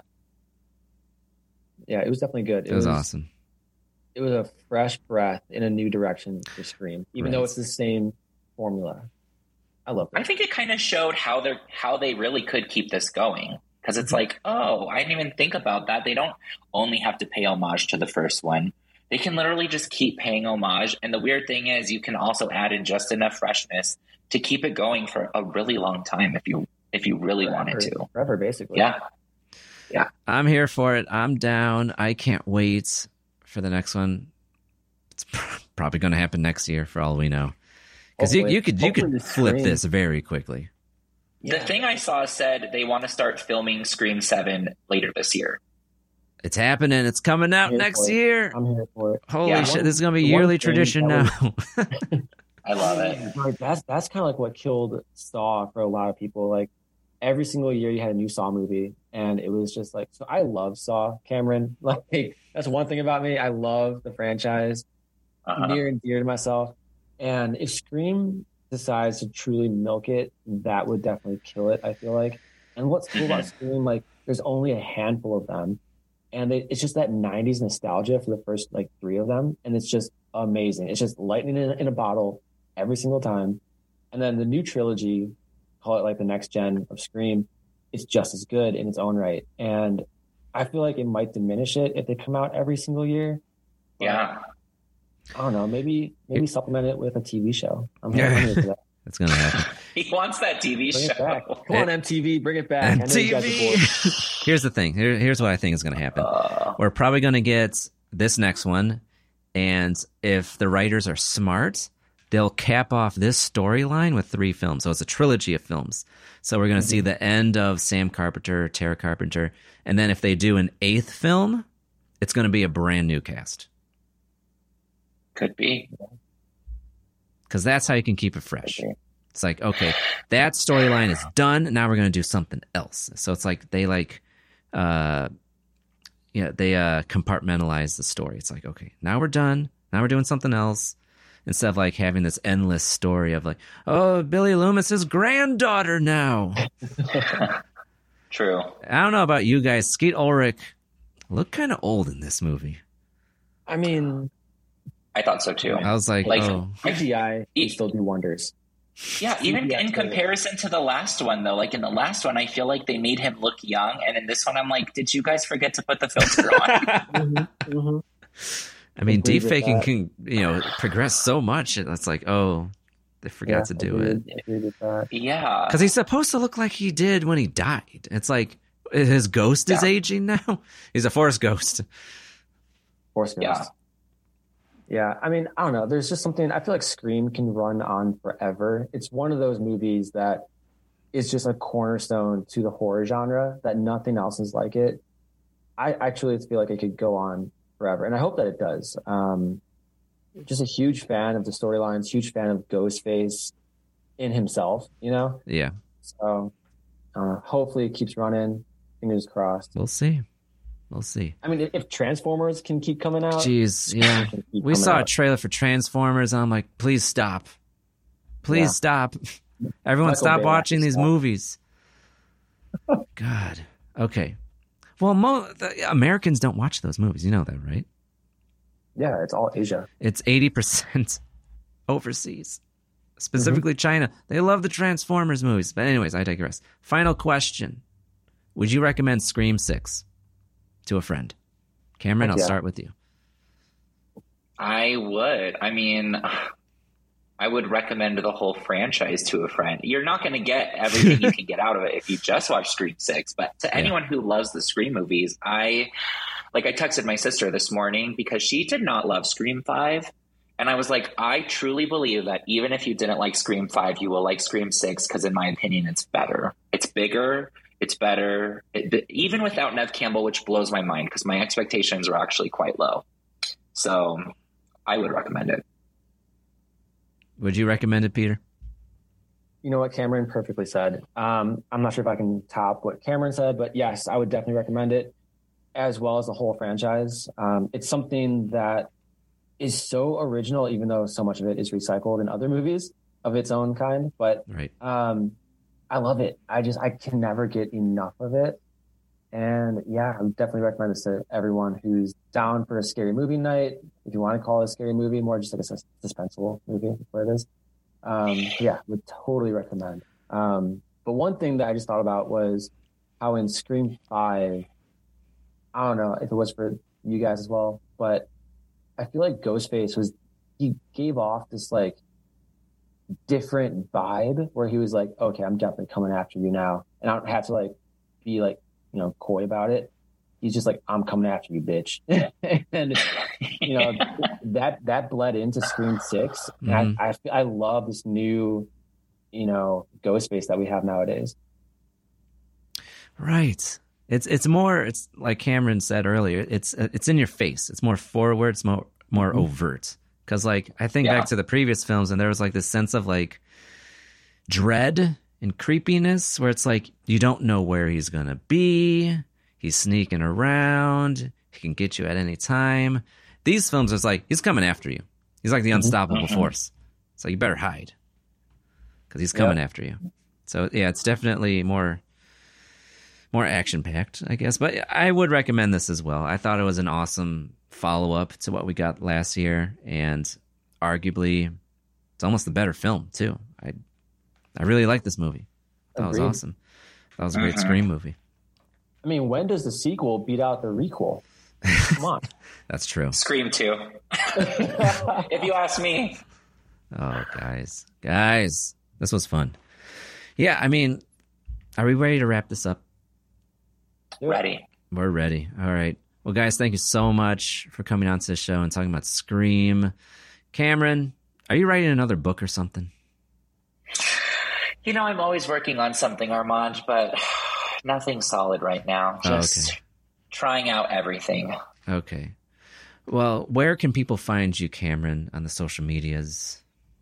Yeah, it was definitely good. It was awesome. It was a fresh breath in a new direction for Scream, even though it's the same formula. I love it. I think it kind of showed how they really could keep this going because it's like, oh, I didn't even think about that. They don't only have to pay homage to the first one. They can literally just keep paying homage. And the weird thing is you can also add in just enough freshness to keep it going for a really long time if you really wanted to. Forever, basically. Yeah. Yeah. I'm here for it. I'm down. I can't wait for the next one. It's probably going to happen next year for all we know. Because you could flip this very quickly. The thing I saw said they want to start filming Scream 7 later this year. It's happening. It's coming out next year. I'm here for it. Holy shit. This is going to be a yearly tradition now. I love it. Like, that's kind of like what killed Saw for a lot of people. Like every single year you had a new Saw movie and it was just like, so I love Saw, Cameron. Like that's one thing about me. I love the franchise, near and dear to myself. And if Scream decides to truly milk it, that would definitely kill it, I feel like. And what's cool about Scream, like there's only a handful of them. And it's just that 90s nostalgia for the first like 3 of them. And it's just amazing. It's just lightning in a bottle every single time. And then the new trilogy, call it like the next gen of Scream, it's just as good in its own right. And I feel like it might diminish it if they come out every single year. Yeah. I don't know. Maybe supplement it with a TV show. I'm here for that. That's going to happen. He wants that TV bring show. It back. Come on, MTV, bring it back. MTV. I know you guys are bored. Here's the thing. Here's what I think is going to happen. We're probably going to get this next one, and if the writers are smart, they'll cap off this storyline with 3 films. So it's a trilogy of films. So we're going to see the end of Sam Carpenter, Tara Carpenter, and then if they do an 8th film, it's going to be a brand new cast. Could be. Because that's how you can keep it fresh. It's like, okay, that storyline is done. Now we're going to do something else. So it's like they compartmentalize the story. It's like, okay, now we're done. Now we're doing something else. Instead of like having this endless story of like, oh, Billy Loomis's granddaughter now. True. I don't know about you guys. Skeet Ulrich looked kind of old in this movie. I mean, I thought so too. I was like oh. CGI can still do wonders. Yeah, even in comparison to the last one, though, like in the last one, I feel like they made him look young, and in this one, I'm like, did you guys forget to put the filter on? I mean, deepfaking can progress so much. It's like, oh, they forgot to do it. Yeah, because he's supposed to look like he did when he died. It's like his ghost is aging now. He's a force ghost. Force ghost. Yeah, I mean, I don't know. There's just something, I feel like Scream can run on forever. It's one of those movies that is just a cornerstone to the horror genre that nothing else is like it. I truly feel like it could go on forever, and I hope that it does. Just a huge fan of the storylines, huge fan of Ghostface in himself, Yeah. So hopefully it keeps running. Fingers crossed. We'll see. We'll see. I mean, if Transformers can keep coming out. Jeez, yeah. We saw a trailer for Transformers, and I'm like, please stop. Please stop. Everyone stop watching these movies. God. Okay. Well, the Americans don't watch those movies. You know that, right? Yeah, it's all Asia. It's 80% overseas. specifically China. They love the Transformers movies. But anyways, I digress. Final question. Would you recommend Scream 6 to a friend? Cameron, I'll start with you. I would. I mean, I would recommend the whole franchise to a friend. You're not going to get everything you can get out of it if you just watch Scream 6. But to anyone who loves the Scream movies, I texted my sister this morning because she did not love Scream 5. And I was like, I truly believe that even if you didn't like Scream 5, you will like Scream 6 because in my opinion, it's better. It's bigger. It's better. Even without Neve Campbell, which blows my mind because my expectations are actually quite low. So I would recommend it. Would you recommend it, Peter? You know what Cameron perfectly said. I'm not sure if I can top what Cameron said, but yes, I would definitely recommend it, as well as the whole franchise. It's something that is so original, even though so much of it is recycled in other movies of its own kind. But right. I love it. I can never get enough of it. And yeah, I would definitely recommend this to everyone who's down for a scary movie night. If you want to call it a scary movie, more just like a suspenseful movie, that's what it is. Yeah, would totally recommend. But one thing that I just thought about was how in Scream 5, I don't know if it was for you guys as well, but I feel like Ghostface he gave off this like different vibe where he was like, okay, I'm definitely coming after you now. And I don't have to like be like, coy about it. He's just like, I'm coming after you, bitch. And that bled into Scream 6. And I love this new, Ghostface that we have nowadays. Right. It's more, it's like Cameron said earlier, it's in your face. It's more forward. It's more overt. Because like I think back to the previous films, and there was like this sense of like dread and creepiness where it's like you don't know where he's gonna be. He's sneaking around. He can get you at any time. These films, it's like he's coming after you. He's like the unstoppable force. So you better hide because he's coming after you. So yeah, it's definitely more action packed, I guess. But I would recommend this as well. I thought it was an awesome follow up to what we got last year, and arguably it's almost a better film too. I really like this movie. That was awesome. That was a great Scream movie. I mean, when does the sequel beat out the requel? Come on. That's true. Scream 2. If you ask me. Oh, guys, this was fun. Yeah, I mean, are we ready to wrap this up? Ready. We're ready. All right. Well, guys, thank you so much for coming on to the show and talking about Scream. Cameron, are you writing another book or something? I'm always working on something, Armand, but nothing solid right now. Just trying out everything. Okay. Well, where can people find you, Cameron, on the social medias?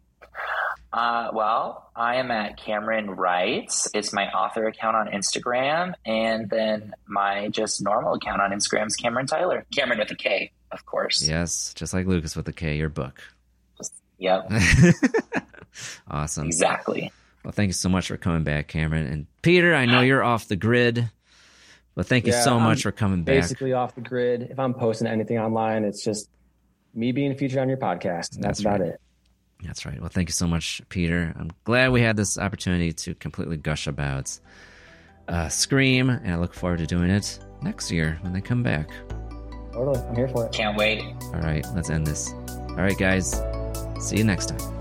Well, I am at Cameron Writes. It's my author account on Instagram. And then my just normal account on Instagram is Cameron Tyler. Cameron with a K, of course. Yes, just like Lucas with a K, your book. Yep. Awesome. Exactly. Well, thank you so much for coming back, Cameron. And Peter, I know you're off the grid, but thank you so much for coming back. Basically off the grid. If I'm posting anything online, it's just me being featured on your podcast. That's about it. That's right. Well, thank you so much, Peter. I'm glad we had this opportunity to completely gush about Scream, and I look forward to doing it next year when they come back. Totally. I'm here for it. Can't wait. All right. Let's end this. All right, guys. See you next time.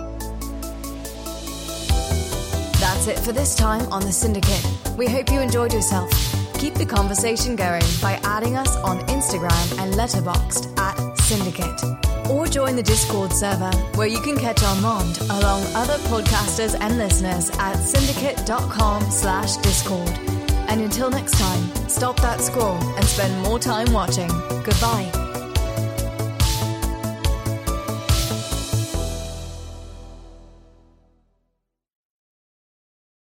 That's it for this time on The Syndicate. We hope you enjoyed yourself. Keep the conversation going by adding us on Instagram and Letterboxd at Syndicate. Or join the Discord server where you can catch Armand along other podcasters and listeners at syndicate.com/Discord. And until next time, stop that scroll and spend more time watching. Goodbye.